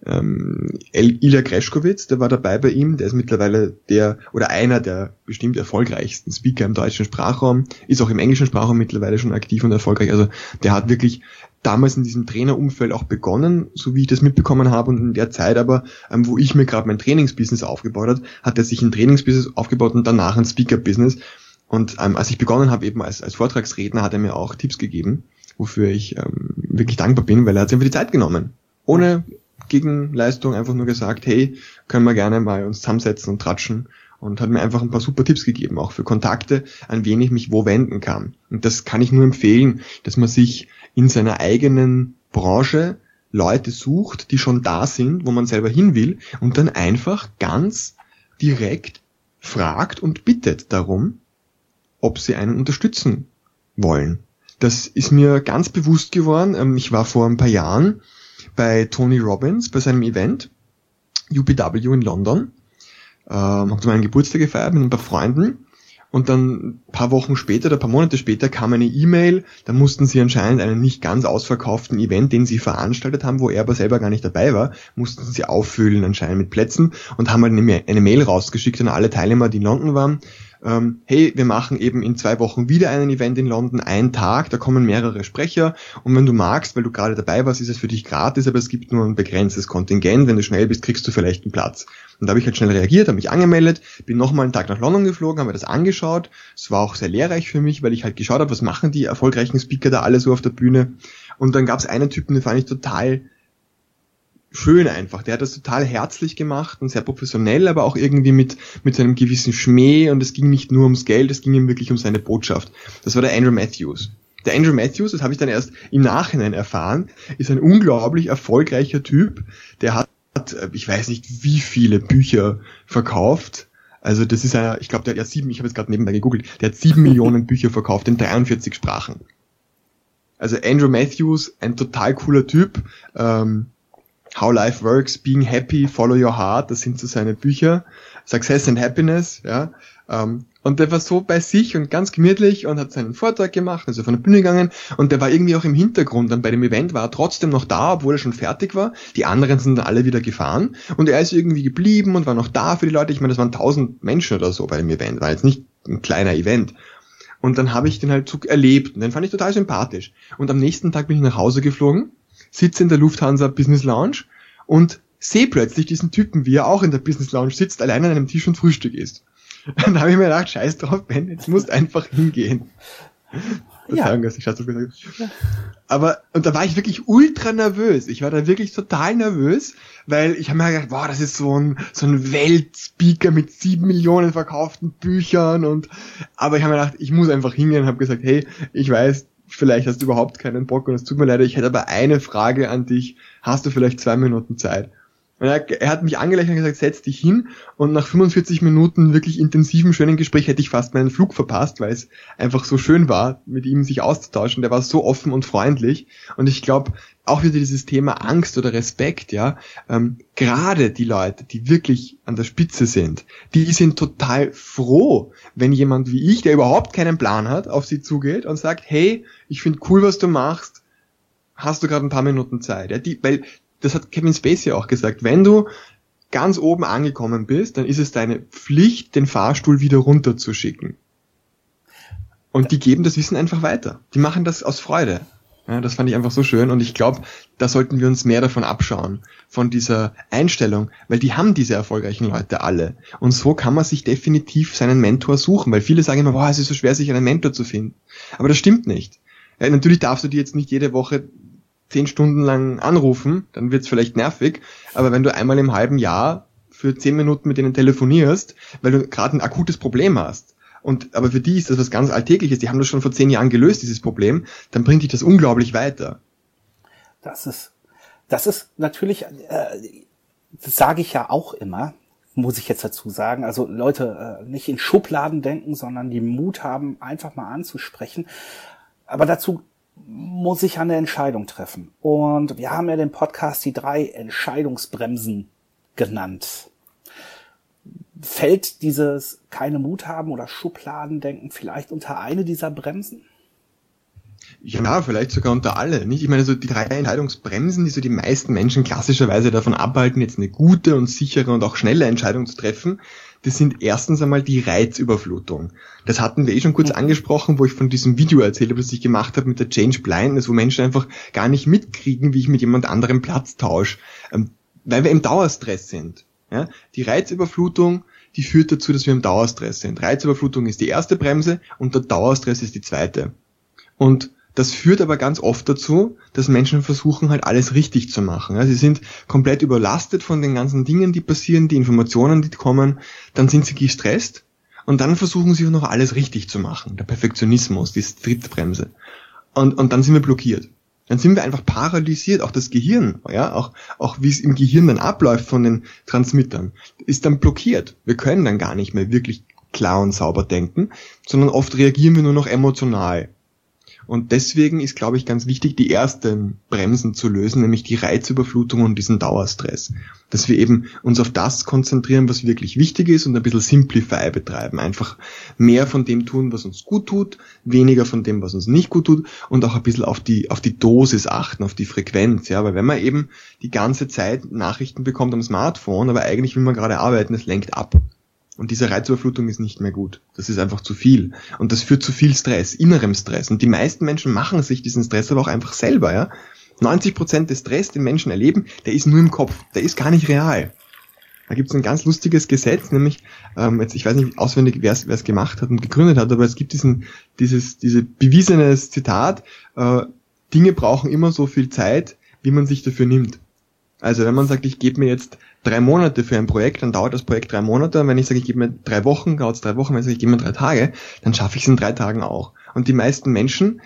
Ilja Greschkowitz, der war dabei bei ihm, der ist mittlerweile einer der bestimmt erfolgreichsten Speaker im deutschen Sprachraum, ist auch im englischen Sprachraum mittlerweile schon aktiv und erfolgreich. Also der hat wirklich damals in diesem Trainerumfeld auch begonnen, so wie ich das mitbekommen habe, und in der Zeit aber, wo ich mir gerade mein Trainingsbusiness aufgebaut habe, hat er sich ein Trainingsbusiness aufgebaut und danach ein Speaker-Business. Und als ich begonnen habe, eben als Vortragsredner, hat er mir auch Tipps gegeben, wofür ich wirklich dankbar bin, weil er hat sich einfach die Zeit genommen. Ohne Gegenleistung, einfach nur gesagt, hey, können wir gerne mal uns zusammensetzen und tratschen, und hat mir einfach ein paar super Tipps gegeben, auch für Kontakte, an wen ich mich wo wenden kann. Und das kann ich nur empfehlen, dass man sich in seiner eigenen Branche Leute sucht, die schon da sind, wo man selber hin will, und dann einfach ganz direkt fragt und bittet darum, ob sie einen unterstützen wollen. Das ist mir ganz bewusst geworden. Ich war vor ein paar Jahren bei Tony Robbins, bei seinem Event, UPW in London, habe zu meinem Geburtstag gefeiert mit ein paar Freunden, und dann ein paar Monate später kam eine E-Mail, da mussten sie anscheinend einen nicht ganz ausverkauften Event, den sie veranstaltet haben, wo er aber selber gar nicht dabei war, mussten sie auffüllen anscheinend mit Plätzen, und haben eine Mail rausgeschickt an alle Teilnehmer, die in London waren. Hey, wir machen eben in 2 Wochen wieder einen Event in London, einen Tag, da kommen mehrere Sprecher, und wenn du magst, weil du gerade dabei warst, ist es für dich gratis, aber es gibt nur ein begrenztes Kontingent, wenn du schnell bist, kriegst du vielleicht einen Platz. Und da habe ich halt schnell reagiert, habe mich angemeldet, bin nochmal einen Tag nach London geflogen, habe mir das angeschaut. Es war auch sehr lehrreich für mich, weil ich halt geschaut habe, was machen die erfolgreichen Speaker da alle so auf der Bühne. Und dann gab es einen Typen, den fand ich total schön einfach. Der hat das total herzlich gemacht und sehr professionell, aber auch irgendwie mit seinem gewissen Schmäh, und es ging nicht nur ums Geld, es ging ihm wirklich um seine Botschaft. Das war der Andrew Matthews. Der Andrew Matthews, das habe ich dann erst im Nachhinein erfahren, ist ein unglaublich erfolgreicher Typ. Der hat, ich weiß nicht, wie viele Bücher verkauft. Also das ist ich glaube, der hat ich habe jetzt gerade nebenbei gegoogelt, der hat 7 Millionen Bücher verkauft in 43 Sprachen. Also Andrew Matthews, ein total cooler Typ. How Life Works, Being Happy, Follow Your Heart, das sind so seine Bücher. Success and Happiness, ja. Und der war so bei sich und ganz gemütlich und hat seinen Vortrag gemacht, also von der Bühne gegangen, und der war irgendwie auch im Hintergrund. Dann bei dem Event war er trotzdem noch da, obwohl er schon fertig war. Die anderen sind dann alle wieder gefahren, und er ist irgendwie geblieben und war noch da für die Leute. Ich meine, das waren 1000 Menschen oder so bei dem Event, war jetzt nicht ein kleiner Event. Und dann habe ich den halt so erlebt, und den fand ich total sympathisch. Und am nächsten Tag bin ich nach Hause geflogen, sitze in der Lufthansa Business Lounge und sehe plötzlich diesen Typen, wie er auch in der Business Lounge sitzt, allein an einem Tisch und Frühstück isst. Dann habe ich mir gedacht, scheiß drauf, Ben, jetzt musst einfach hingehen. Verzeihung, dass ich Schatz gesagt habe. Aber, und da war ich wirklich ultra nervös. Ich war da wirklich total nervös, weil ich habe mir gedacht, wow, das ist so ein Weltspeaker mit 7 Millionen verkauften Büchern, aber ich habe mir gedacht, ich muss einfach hingehen und habe gesagt, hey, ich weiß, vielleicht hast du überhaupt keinen Bock und es tut mir leid, ich hätte aber eine Frage an dich. Hast du vielleicht 2 Minuten Zeit? Und er hat mich angelächelt und gesagt, setz dich hin, und nach 45 Minuten wirklich intensiven, schönen Gespräch hätte ich fast meinen Flug verpasst, weil es einfach so schön war, mit ihm sich auszutauschen. Der war so offen und freundlich, und ich glaube, auch wieder dieses Thema Angst oder Respekt, ja, gerade die Leute, die wirklich an der Spitze sind, die sind total froh, wenn jemand wie ich, der überhaupt keinen Plan hat, auf sie zugeht und sagt, hey, ich finde cool, was du machst, hast du gerade ein paar Minuten Zeit? Ja, weil das hat Kevin Spacey auch gesagt, wenn du ganz oben angekommen bist, dann ist es deine Pflicht, den Fahrstuhl wieder runterzuschicken. Und die geben das Wissen einfach weiter. Die machen das aus Freude. Ja, das fand ich einfach so schön, und ich glaube, da sollten wir uns mehr davon abschauen, von dieser Einstellung, weil die haben diese erfolgreichen Leute alle. Und so kann man sich definitiv seinen Mentor suchen, weil viele sagen immer, boah, es ist so schwer, sich einen Mentor zu finden. Aber das stimmt nicht. Ja, natürlich darfst du die jetzt nicht jede Woche 10 Stunden lang anrufen, dann wird's vielleicht nervig, aber wenn du einmal im halben Jahr für 10 Minuten mit denen telefonierst, weil du gerade ein akutes Problem hast, aber für die ist das was ganz Alltägliches, die haben das schon vor 10 Jahren gelöst, dieses Problem, dann bringt dich das unglaublich weiter. Das ist Das ist natürlich, das sage ich ja auch immer, muss ich jetzt dazu sagen. Also Leute, nicht in Schubladen denken, sondern die Mut haben, einfach mal anzusprechen. Aber dazu muss ich eine Entscheidung treffen. Und wir haben ja den Podcast die 3 Entscheidungsbremsen genannt. Fällt dieses keine Mut haben oder Schubladendenken vielleicht unter eine dieser Bremsen? Ja, vielleicht sogar unter alle. Nicht? Ich meine, so die 3 Entscheidungsbremsen, die so die meisten Menschen klassischerweise davon abhalten, jetzt eine gute und sichere und auch schnelle Entscheidung zu treffen, das sind erstens einmal die Reizüberflutung. Das hatten wir schon kurz angesprochen, wo ich von diesem Video erzählt habe, das ich gemacht habe mit der Change Blindness, wo Menschen einfach gar nicht mitkriegen, wie ich mit jemand anderem Platz tausche, weil wir im Dauerstress sind. Ja? Die Reizüberflutung, die führt dazu, dass wir im Dauerstress sind. Reizüberflutung ist die erste Bremse und der Dauerstress ist die zweite. Und das führt aber ganz oft dazu, dass Menschen versuchen, halt alles richtig zu machen. Ja, sie sind komplett überlastet von den ganzen Dingen, die passieren, die Informationen, die kommen. Dann sind sie gestresst und dann versuchen sie auch noch alles richtig zu machen. Der Perfektionismus, die dritte Bremse. Und dann sind wir blockiert. Dann sind wir einfach paralysiert. Auch das Gehirn, ja, auch wie es im Gehirn dann abläuft von den Transmittern, ist dann blockiert. Wir können dann gar nicht mehr wirklich klar und sauber denken, sondern oft reagieren wir nur noch emotional. Und deswegen ist, glaube ich, ganz wichtig, die ersten Bremsen zu lösen, nämlich die Reizüberflutung und diesen Dauerstress. Dass wir eben uns auf das konzentrieren, was wirklich wichtig ist und ein bisschen Simplify betreiben. Einfach mehr von dem tun, was uns gut tut, weniger von dem, was uns nicht gut tut und auch ein bisschen auf die Dosis achten, auf die Frequenz. Ja, weil wenn man eben die ganze Zeit Nachrichten bekommt am Smartphone, aber eigentlich will man gerade arbeiten, es lenkt ab. Und diese Reizüberflutung ist nicht mehr gut. Das ist einfach zu viel. Und das führt zu viel Stress, innerem Stress. Und die meisten Menschen machen sich diesen Stress aber auch einfach selber, ja. 90% des Stress, den Menschen erleben, der ist nur im Kopf. Der ist gar nicht real. Da gibt es ein ganz lustiges Gesetz, nämlich, jetzt, ich weiß nicht auswendig, wer es gemacht hat und gegründet hat, aber es gibt dieses bewiesenes Zitat, Dinge brauchen immer so viel Zeit, wie man sich dafür nimmt. Also wenn man sagt, ich gebe mir jetzt 3 Monate für ein Projekt, dann dauert das Projekt 3 Monate. Und wenn ich sage, ich gebe mir 3 Wochen, dauert es 3 Wochen. Wenn ich sage, ich gebe mir 3 Tage, dann schaffe ich es in 3 Tagen auch. Und die meisten Menschen,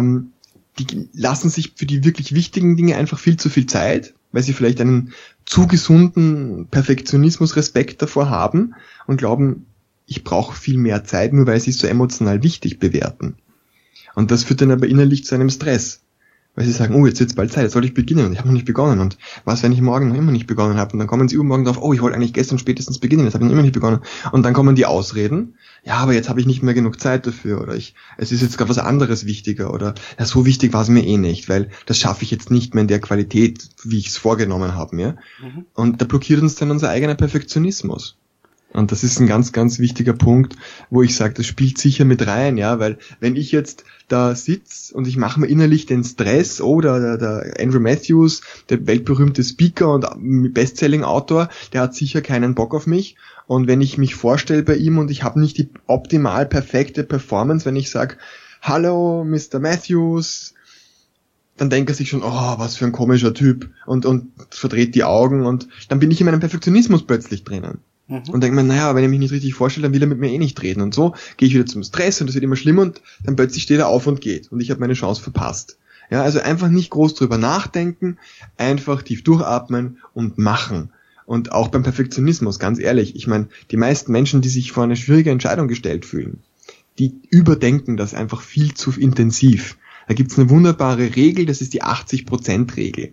die lassen sich für die wirklich wichtigen Dinge einfach viel zu viel Zeit, weil sie vielleicht einen zu gesunden Perfektionismus, Respekt davor haben und glauben, ich brauche viel mehr Zeit, nur weil sie es so emotional wichtig bewerten. Und das führt dann aber innerlich zu einem Stress. Weil sie sagen, jetzt wird's bald Zeit, jetzt soll ich beginnen und ich habe noch nicht begonnen und was, wenn ich morgen noch immer nicht begonnen habe und dann kommen sie übermorgen drauf, ich wollte eigentlich gestern spätestens beginnen, jetzt habe ich noch immer nicht begonnen und dann kommen die Ausreden, ja, aber jetzt habe ich nicht mehr genug Zeit dafür oder es ist jetzt gerade was anderes wichtiger oder ja, so wichtig war es mir eh nicht, weil das schaffe ich jetzt nicht mehr in der Qualität, wie ich es vorgenommen habe mir. Und da blockiert uns dann unser eigener Perfektionismus. Und das ist ein ganz, ganz wichtiger Punkt, wo ich sage, das spielt sicher mit rein, ja, weil wenn ich jetzt da sitze und ich mache mir innerlich den Stress, der Andrew Matthews, der weltberühmte Speaker und Bestselling-Autor, der hat sicher keinen Bock auf mich. Und wenn ich mich vorstelle bei ihm und ich habe nicht die optimal perfekte Performance, wenn ich sage, hallo Mr. Matthews, dann denkt er sich schon, was für ein komischer Typ und verdreht die Augen und dann bin ich in meinem Perfektionismus plötzlich drinnen. Und denkt man, wenn ich mich nicht richtig vorstelle, dann will er mit mir eh nicht reden. Und so gehe ich wieder zum Stress und das wird immer schlimmer und dann plötzlich steht er auf und geht. Und ich habe meine Chance verpasst. Ja, also einfach nicht groß drüber nachdenken, einfach tief durchatmen und machen. Und auch beim Perfektionismus, ganz ehrlich, ich meine, die meisten Menschen, die sich vor eine schwierige Entscheidung gestellt fühlen, die überdenken das einfach viel zu intensiv. Da gibt's eine wunderbare Regel, das ist die 80%-Regel.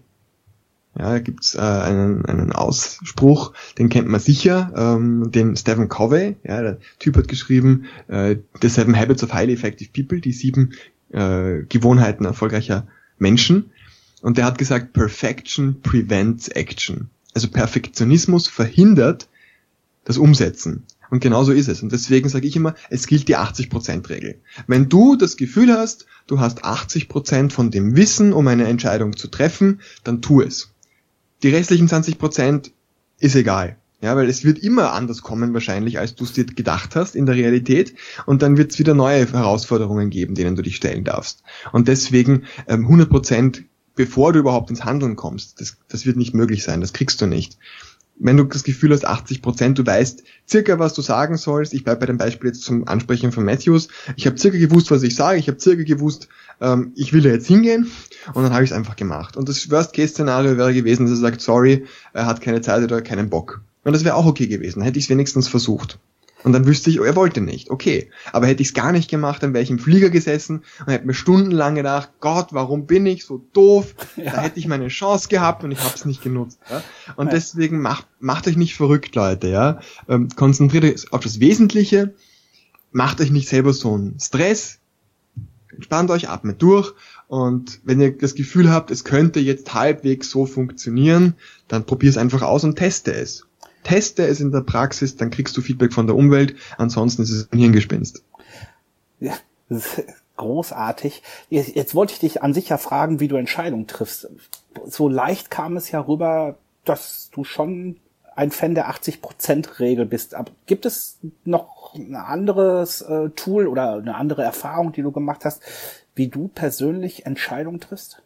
Ja, da gibt's einen Ausspruch, den kennt man sicher, den Stephen Covey, ja, der Typ hat geschrieben, The 7 Habits of Highly Effective People, die 7 Gewohnheiten erfolgreicher Menschen. Und der hat gesagt, Perfection prevents action. Also Perfektionismus verhindert das Umsetzen. Und genau so ist es. Und deswegen sage ich immer, es gilt die 80%-Regel. Wenn du das Gefühl hast, du hast 80% von dem Wissen, um eine Entscheidung zu treffen, dann tu es. Die restlichen 20% ist egal. Ja, weil es wird immer anders kommen wahrscheinlich, als du es dir gedacht hast in der Realität. Und dann wird es wieder neue Herausforderungen geben, denen du dich stellen darfst. Und deswegen 100%, bevor du überhaupt ins Handeln kommst, das wird nicht möglich sein, das kriegst du nicht. wenn du das Gefühl hast, 80%, du weißt circa, was du sagen sollst. Ich bleibe bei dem Beispiel jetzt zum Ansprechen von Matthews. Ich habe circa gewusst, was ich sage. Ich habe circa gewusst, ich will da jetzt hingehen. Und dann habe ich es einfach gemacht. Und das Worst-Case-Szenario wäre gewesen, dass er sagt, sorry, er hat keine Zeit oder keinen Bock. Und das wäre auch okay gewesen. Hätte ich es wenigstens versucht. Und dann wüsste ich, oh, er wollte nicht. Okay. Aber hätte ich es gar nicht gemacht, dann wäre ich im Flieger gesessen und hätte mir stundenlang gedacht, Gott, warum bin ich so doof? Ja. Da hätte ich meine Chance gehabt und ich habe es nicht genutzt. Ja? Und deswegen macht euch nicht verrückt, Leute. Ja? Konzentriert euch auf das Wesentliche. Macht euch nicht selber so einen Stress. Entspannt euch, atmet durch. Und wenn ihr das Gefühl habt, es könnte jetzt halbwegs so funktionieren, dann probier es einfach aus und teste es. Teste es in der Praxis, dann kriegst du Feedback von der Umwelt, ansonsten ist es ein Hirngespinst. Ja, das ist großartig. Jetzt wollte ich dich an sich ja fragen, wie du Entscheidungen triffst. So leicht kam es ja rüber, dass du schon ein Fan der 80%-Regel bist. Aber gibt es noch ein anderes Tool oder eine andere Erfahrung, die du gemacht hast, wie du persönlich Entscheidungen triffst?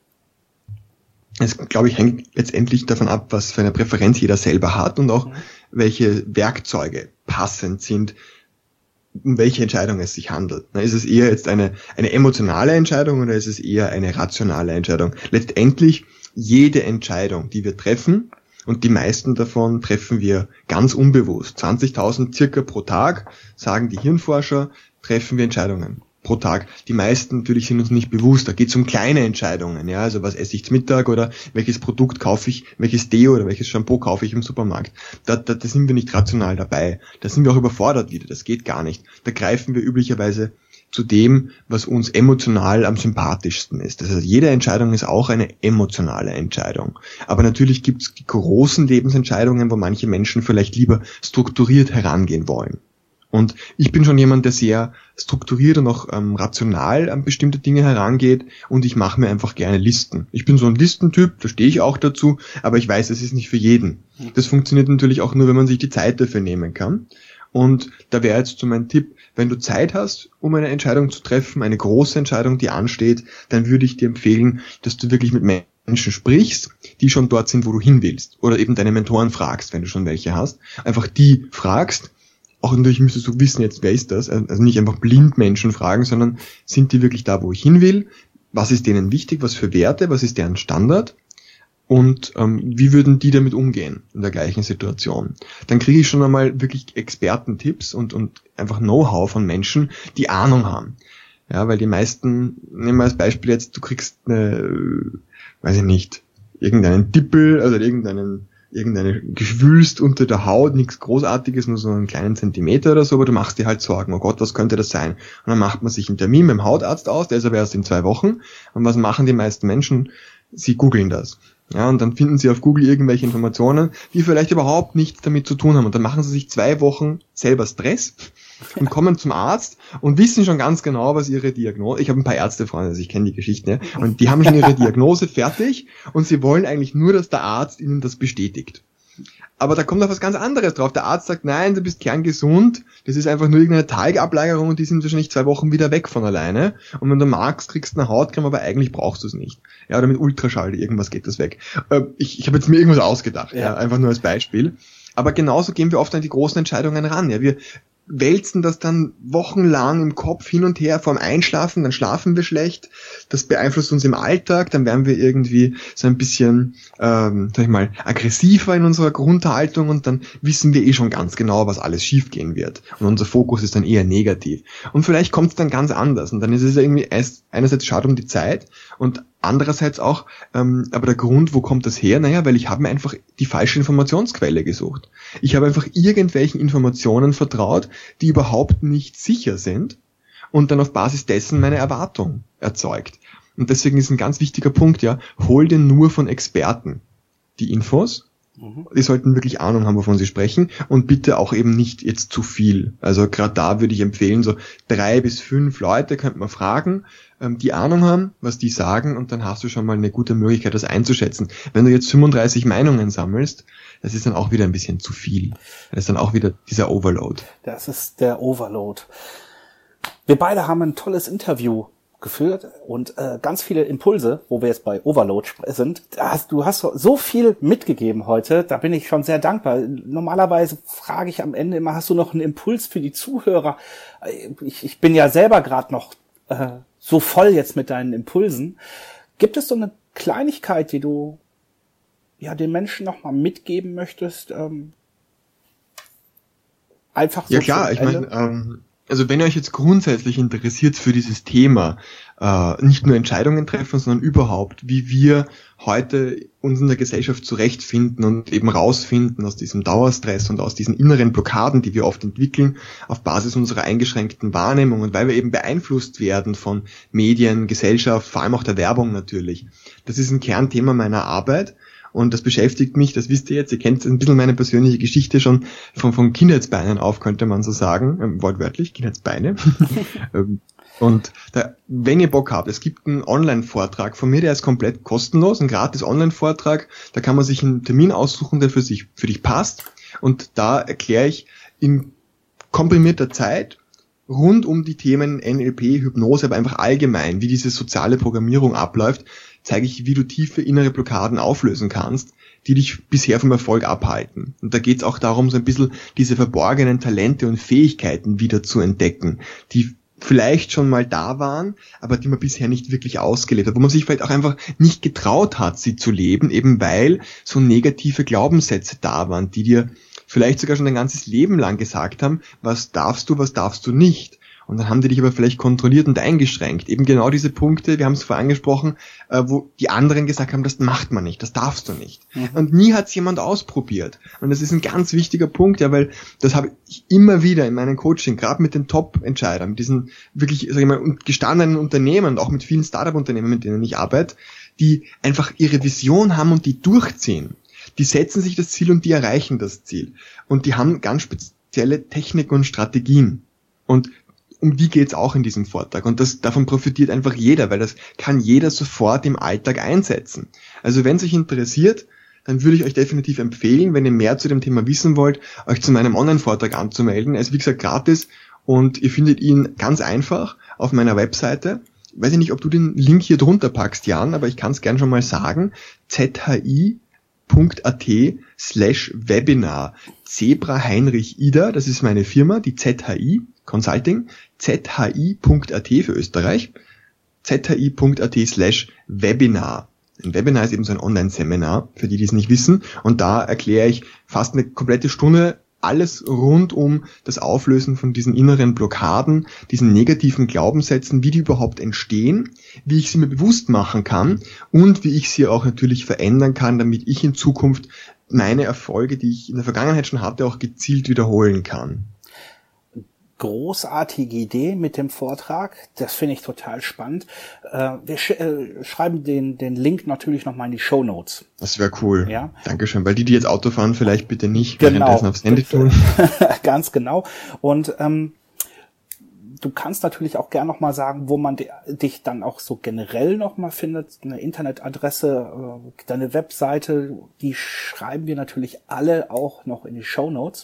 Es, glaube ich, hängt letztendlich davon ab, was für eine Präferenz jeder selber hat und auch welche Werkzeuge passend sind, um welche Entscheidung es sich handelt. Ist es eher jetzt eine emotionale Entscheidung oder ist es eher eine rationale Entscheidung? Letztendlich jede Entscheidung, die wir treffen, und die meisten davon treffen wir ganz unbewusst. 20.000 circa pro Tag, sagen die Hirnforscher, treffen wir Entscheidungen pro Tag. Die meisten natürlich sind uns nicht bewusst. Da geht es um kleine Entscheidungen, ja, also was esse ich zum Mittag oder welches Produkt kaufe ich, welches Deo oder welches Shampoo kaufe ich im Supermarkt. Da sind wir nicht rational dabei. Da sind wir auch überfordert wieder. Das geht gar nicht. Da greifen wir üblicherweise zu dem, was uns emotional am sympathischsten ist. Das heißt, jede Entscheidung ist auch eine emotionale Entscheidung. Aber natürlich gibt es die großen Lebensentscheidungen, wo manche Menschen vielleicht lieber strukturiert herangehen wollen. Und ich bin schon jemand, der sehr strukturiert und auch rational an bestimmte Dinge herangeht und ich mache mir einfach gerne Listen. Ich bin so ein Listentyp, da stehe ich auch dazu, aber ich weiß, es ist nicht für jeden. Das funktioniert natürlich auch nur, wenn man sich die Zeit dafür nehmen kann. Und da wäre jetzt so mein Tipp, wenn du Zeit hast, um eine Entscheidung zu treffen, eine große Entscheidung, die ansteht, dann würde ich dir empfehlen, dass du wirklich mit Menschen sprichst, die schon dort sind, wo du hin willst. Oder eben deine Mentoren fragst, wenn du schon welche hast. Einfach die fragst. Auch natürlich müsstest du wissen, jetzt wer ist das, also nicht einfach blind Menschen fragen, sondern sind die wirklich da, wo ich hin will, was ist denen wichtig, was für Werte, was ist deren Standard und wie würden die damit umgehen in der gleichen Situation. Dann kriege ich schon einmal wirklich Expertentipps und einfach Know-how von Menschen, die Ahnung haben. Ja, weil die meisten, nehmen wir als Beispiel jetzt, du kriegst irgendeinen Dippel, also irgendeine Geschwülst unter der Haut, nichts Großartiges, nur so einen kleinen Zentimeter oder so, aber du machst dir halt Sorgen, oh Gott, was könnte das sein? Und dann macht man sich einen Termin beim Hautarzt aus, der ist aber erst in 2 Wochen. Und was machen die meisten Menschen? Sie googeln das. Ja, und dann finden sie auf Google irgendwelche Informationen, die vielleicht überhaupt nichts damit zu tun haben. Und dann machen sie sich 2 Wochen selber Stress und kommen zum Arzt und wissen schon ganz genau, was ihre Diagnose, ich habe ein paar Ärztefreunde, also ich kenne die Geschichte, ja, und die haben schon ihre Diagnose fertig und sie wollen eigentlich nur, dass der Arzt ihnen das bestätigt. Aber da kommt noch was ganz anderes drauf. Der Arzt sagt, nein, du bist kerngesund, das ist einfach nur irgendeine Talgablagerung und die sind wahrscheinlich 2 Wochen wieder weg von alleine. Und wenn du magst, kriegst du eine Hautcreme, aber eigentlich brauchst du es nicht. Ja, oder mit Ultraschall, irgendwas geht das weg. Ich habe jetzt mir irgendwas ausgedacht, ja, einfach nur als Beispiel. Aber genauso gehen wir oft an die großen Entscheidungen ran. Ja, wir wälzen das dann wochenlang im Kopf hin und her vorm Einschlafen, dann schlafen wir schlecht, das beeinflusst uns im Alltag, dann werden wir irgendwie so ein bisschen, aggressiver in unserer Grundhaltung und dann wissen wir schon ganz genau, was alles schiefgehen wird. Und unser Fokus ist dann eher negativ. Und vielleicht kommt es dann ganz anders und dann ist es irgendwie einerseits schade um die Zeit und andererseits auch, aber der Grund, wo kommt das her? Naja, weil ich habe mir einfach die falsche Informationsquelle gesucht. Ich habe einfach irgendwelchen Informationen vertraut, die überhaupt nicht sicher sind und dann auf Basis dessen meine Erwartung erzeugt. Und deswegen ist ein ganz wichtiger Punkt, ja, hol dir nur von Experten die Infos. Die sollten wirklich Ahnung haben, wovon sie sprechen und bitte auch eben nicht jetzt zu viel. Also gerade da würde ich empfehlen, so 3 bis 5 Leute könnte man fragen, die Ahnung haben, was die sagen und dann hast du schon mal eine gute Möglichkeit, das einzuschätzen. Wenn du jetzt 35 Meinungen sammelst, das ist dann auch wieder ein bisschen zu viel. Das ist dann auch wieder dieser Overload. Das ist der Overload. Wir beide haben ein tolles Interview geführt und ganz viele Impulse, wo wir jetzt bei Overload sind. Du hast so viel mitgegeben heute, da bin ich schon sehr dankbar. Normalerweise frage ich am Ende immer, hast du noch einen Impuls für die Zuhörer? Ich bin ja selber gerade noch so voll jetzt mit deinen Impulsen. Gibt es so eine Kleinigkeit, die du den Menschen nochmal mitgeben möchtest? Einfach so. Ja klar, ich meine, also wenn ihr euch jetzt grundsätzlich interessiert für dieses Thema, nicht nur Entscheidungen treffen, sondern überhaupt, wie wir heute uns in der Gesellschaft zurechtfinden und eben rausfinden aus diesem Dauerstress und aus diesen inneren Blockaden, die wir oft entwickeln, auf Basis unserer eingeschränkten Wahrnehmung und weil wir eben beeinflusst werden von Medien, Gesellschaft, vor allem auch der Werbung natürlich. Das ist ein Kernthema meiner Arbeit. Und das beschäftigt mich, das wisst ihr jetzt, ihr kennt ein bisschen meine persönliche Geschichte schon von Kindheitsbeinen auf, könnte man so sagen, wortwörtlich, Kindheitsbeine. Und wenn ihr Bock habt, es gibt einen Online-Vortrag von mir, der ist komplett kostenlos, ein gratis Online-Vortrag, da kann man sich einen Termin aussuchen, der für dich passt. Und da erkläre ich in komprimierter Zeit rund um die Themen NLP, Hypnose, aber einfach allgemein, wie diese soziale Programmierung abläuft, zeige ich, wie du tiefe innere Blockaden auflösen kannst, die dich bisher vom Erfolg abhalten. Und da geht es auch darum, so ein bisschen diese verborgenen Talente und Fähigkeiten wieder zu entdecken, die vielleicht schon mal da waren, aber die man bisher nicht wirklich ausgelebt hat, wo man sich vielleicht auch einfach nicht getraut hat, sie zu leben, eben weil so negative Glaubenssätze da waren, die dir vielleicht sogar schon dein ganzes Leben lang gesagt haben, was darfst du nicht. Und dann haben die dich aber vielleicht kontrolliert und eingeschränkt. Eben genau diese Punkte, wir haben es vorher angesprochen, wo die anderen gesagt haben, das macht man nicht, das darfst du nicht. Mhm. Und nie hat es jemand ausprobiert. Und das ist ein ganz wichtiger Punkt, ja, weil das habe ich immer wieder in meinem Coaching, gerade mit den Top-Entscheidern, mit diesen wirklich, sag ich mal, gestandenen Unternehmen, auch mit vielen Startup-Unternehmen, mit denen ich arbeite, die einfach ihre Vision haben und die durchziehen. Die setzen sich das Ziel und die erreichen das Ziel. Und die haben ganz spezielle Techniken und Strategien. Und um die geht's auch in diesem Vortrag. Und davon profitiert einfach jeder, weil das kann jeder sofort im Alltag einsetzen. Also wenn es euch interessiert, dann würde ich euch definitiv empfehlen, wenn ihr mehr zu dem Thema wissen wollt, euch zu meinem Online-Vortrag anzumelden. Er ist wie gesagt gratis und ihr findet ihn ganz einfach auf meiner Webseite. Ich weiß nicht, ob du den Link hier drunter packst, Jan, aber ich kann es gern schon mal sagen. zhi.at/Webinar. Zebra Heinrich Ida, das ist meine Firma, die ZHI Consulting, zhi.at für Österreich, zhi.at/Webinar. Ein Webinar ist eben so ein Online-Seminar, für die es nicht wissen, und da erkläre ich fast eine komplette Stunde alles rund um das Auflösen von diesen inneren Blockaden, diesen negativen Glaubenssätzen, wie die überhaupt entstehen, wie ich sie mir bewusst machen kann und wie ich sie auch natürlich verändern kann, damit ich in Zukunft meine Erfolge, die ich in der Vergangenheit schon hatte, auch gezielt wiederholen kann. Großartige Idee mit dem Vortrag. Das finde ich total spannend. Wir schreiben den Link natürlich nochmal in die Shownotes. Das wäre cool. Ja. Dankeschön. Weil die jetzt Auto fahren, vielleicht bitte nicht genau. Währenddessen aufs Handy tun. Ganz genau. Und du kannst natürlich auch gern nochmal sagen, wo man dich dann auch so generell nochmal findet. Eine Internetadresse, deine Webseite, die schreiben wir natürlich alle auch noch in die Shownotes.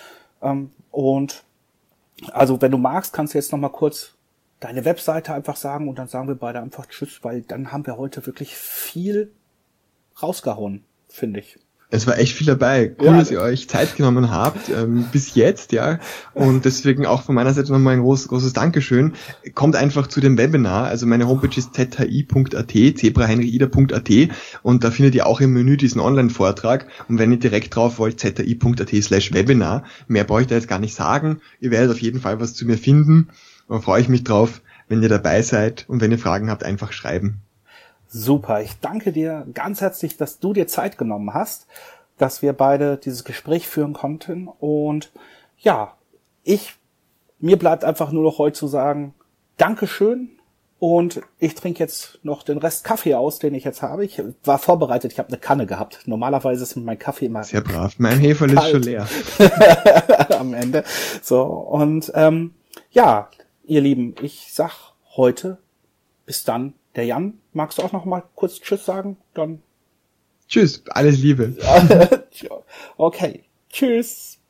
Und also wenn du magst, kannst du jetzt noch mal kurz deine Webseite einfach sagen und dann sagen wir beide einfach Tschüss, weil dann haben wir heute wirklich viel rausgehauen, finde ich. Es war echt viel dabei. Cool, dass ihr euch Zeit genommen habt, bis jetzt, ja. Und deswegen auch von meiner Seite nochmal ein großes Dankeschön. Kommt einfach zu dem Webinar. Also meine Homepage ist zhi.at, zebraheinrichida.at, und da findet ihr auch im Menü diesen Online-Vortrag. Und wenn ihr direkt drauf wollt, zhi.at/Webinar. Mehr brauche ich da jetzt gar nicht sagen. Ihr werdet auf jeden Fall was zu mir finden. Und freue ich mich drauf, wenn ihr dabei seid. Und wenn ihr Fragen habt, einfach schreiben. Super, ich danke dir ganz herzlich, dass du dir Zeit genommen hast, dass wir beide dieses Gespräch führen konnten. Und ja, mir bleibt einfach nur noch heute zu sagen, Dankeschön. Und ich trinke jetzt noch den Rest Kaffee aus, den ich jetzt habe. Ich war vorbereitet, ich habe eine Kanne gehabt. Normalerweise ist mein Kaffee immer sehr brav. Mein Heferl ist schon leer. Am Ende. So, und ja, ihr Lieben, ich sag heute bis dann. Der Jan, magst du auch noch mal kurz Tschüss sagen? Dann Tschüss, alles Liebe. Okay, tschüss.